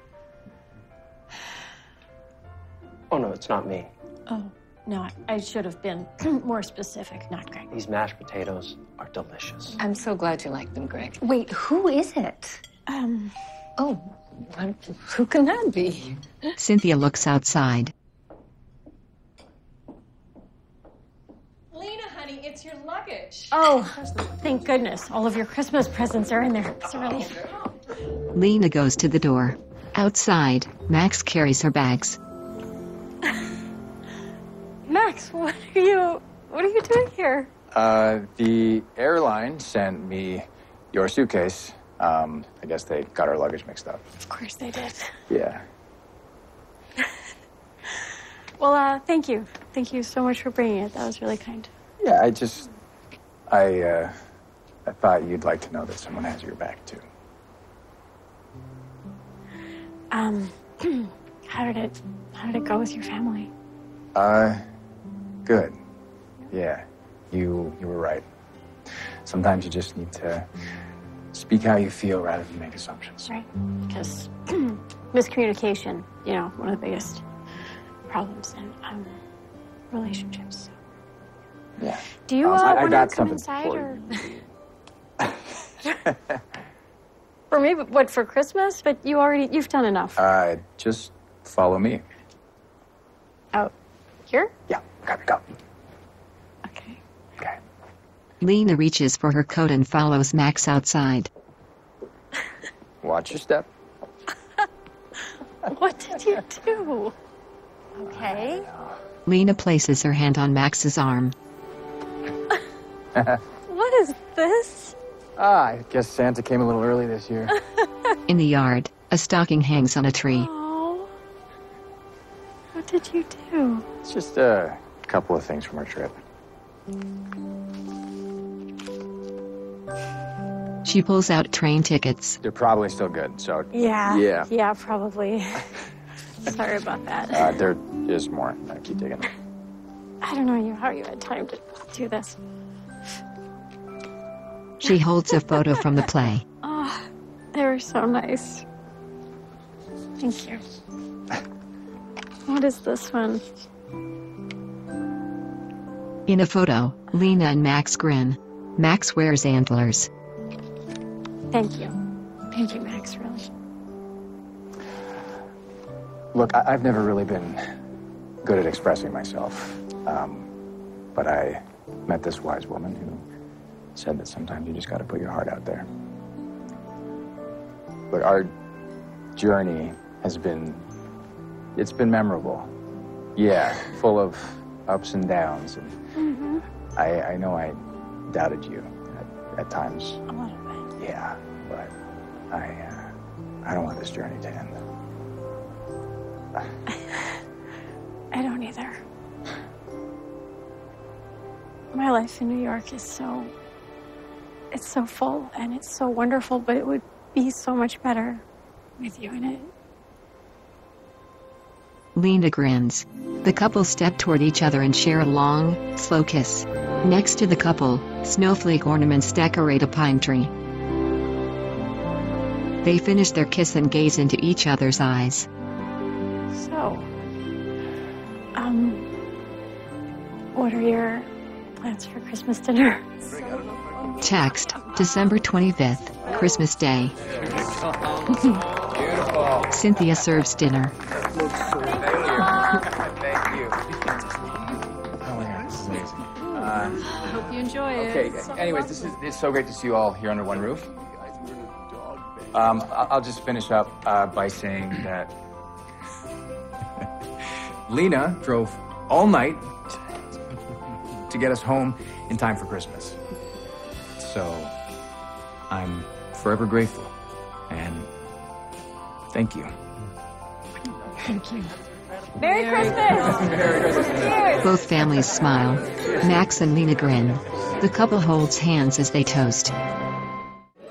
U: Oh, no, it's not me.
K: Oh, no, I should have been more specific, not Greg.
U: These mashed potatoes are delicious.
T: I'm so glad you like them, Greg.
F: Wait, who is it?
T: Who can that be?
A: Cynthia looks outside.
T: Lena, honey, it's your luggage.
K: Oh, thank goodness. All of your Christmas presents are in there. It's a relief.
A: Lena goes to the door. Outside, Max carries her bags.
K: Max, what are you doing here?
G: The airline sent me your suitcase. I guess they got our luggage mixed up.
K: Of course they did.
G: Yeah.
K: Well, thank you. Thank you so much for bringing it. That was really kind.
G: Yeah, I thought you'd like to know that someone has your back, too.
K: How did it go with your family?
G: Good. Yeah, you were right. Sometimes you just need to speak how you feel rather than make assumptions.
K: Right. Because miscommunication, one of the biggest problems in relationships.
G: Yeah.
K: Do you want to come inside or? For me, what, for Christmas? But you've done enough.
G: Just follow me.
K: Out here?
G: Yeah, gotta go.
K: Okay.
A: Lena reaches for her coat and follows Max outside.
G: Watch your step.
K: What did you do? Okay.
A: Lena places her hand on Max's arm.
K: What is this?
G: I guess Santa came a little early this year.
A: In the yard, a stocking hangs on a tree.
K: Oh. What did you do?
G: It's just a couple of things from our trip.
A: She pulls out train tickets.
G: They're probably still good, so...
K: Yeah, probably. Sorry about that.
G: There is more. Keep digging.
K: I don't know how you had time to do this.
A: She holds a photo from the play.
K: Oh, they were so nice. Thank you. What is this one?
A: In a photo, Lena and Max grin. Max wears antlers.
C: Thank you. Thank you, Max, really.
G: Look, I've never really been good at expressing myself. But I met this wise woman who said that sometimes you just got to put your heart out there. Look, our journey has been, it's been memorable. Yeah, full of ups and downs. And I know I doubted you at times.
C: A little bit.
G: Yeah, but I don't want this journey to end.
C: I don't either. My life in New York is it's so full and it's so wonderful, but it would be so much better with you in it.
A: Lena grins. The couple step toward each other and share a long, slow kiss. Next to the couple, snowflake ornaments decorate a pine tree. They finish their kiss and gaze into each other's eyes.
C: So, what are your plans for Christmas dinner?
A: Text, December 25th, Christmas Day. Cynthia serves dinner.
S: Thank you. Oh, yeah, this is amazing.
T: I hope you enjoy it.
S: Okay, anyways, it's so great to see you all here under one roof. I'll just finish up by saying that Lena drove all night to get us home in time for Christmas. So I'm forever grateful, and thank you.
C: Thank you. Merry Christmas!
S: Merry Christmas.
C: Cheers!
A: Both families smile. Max and Lena grin. The couple holds hands as they toast.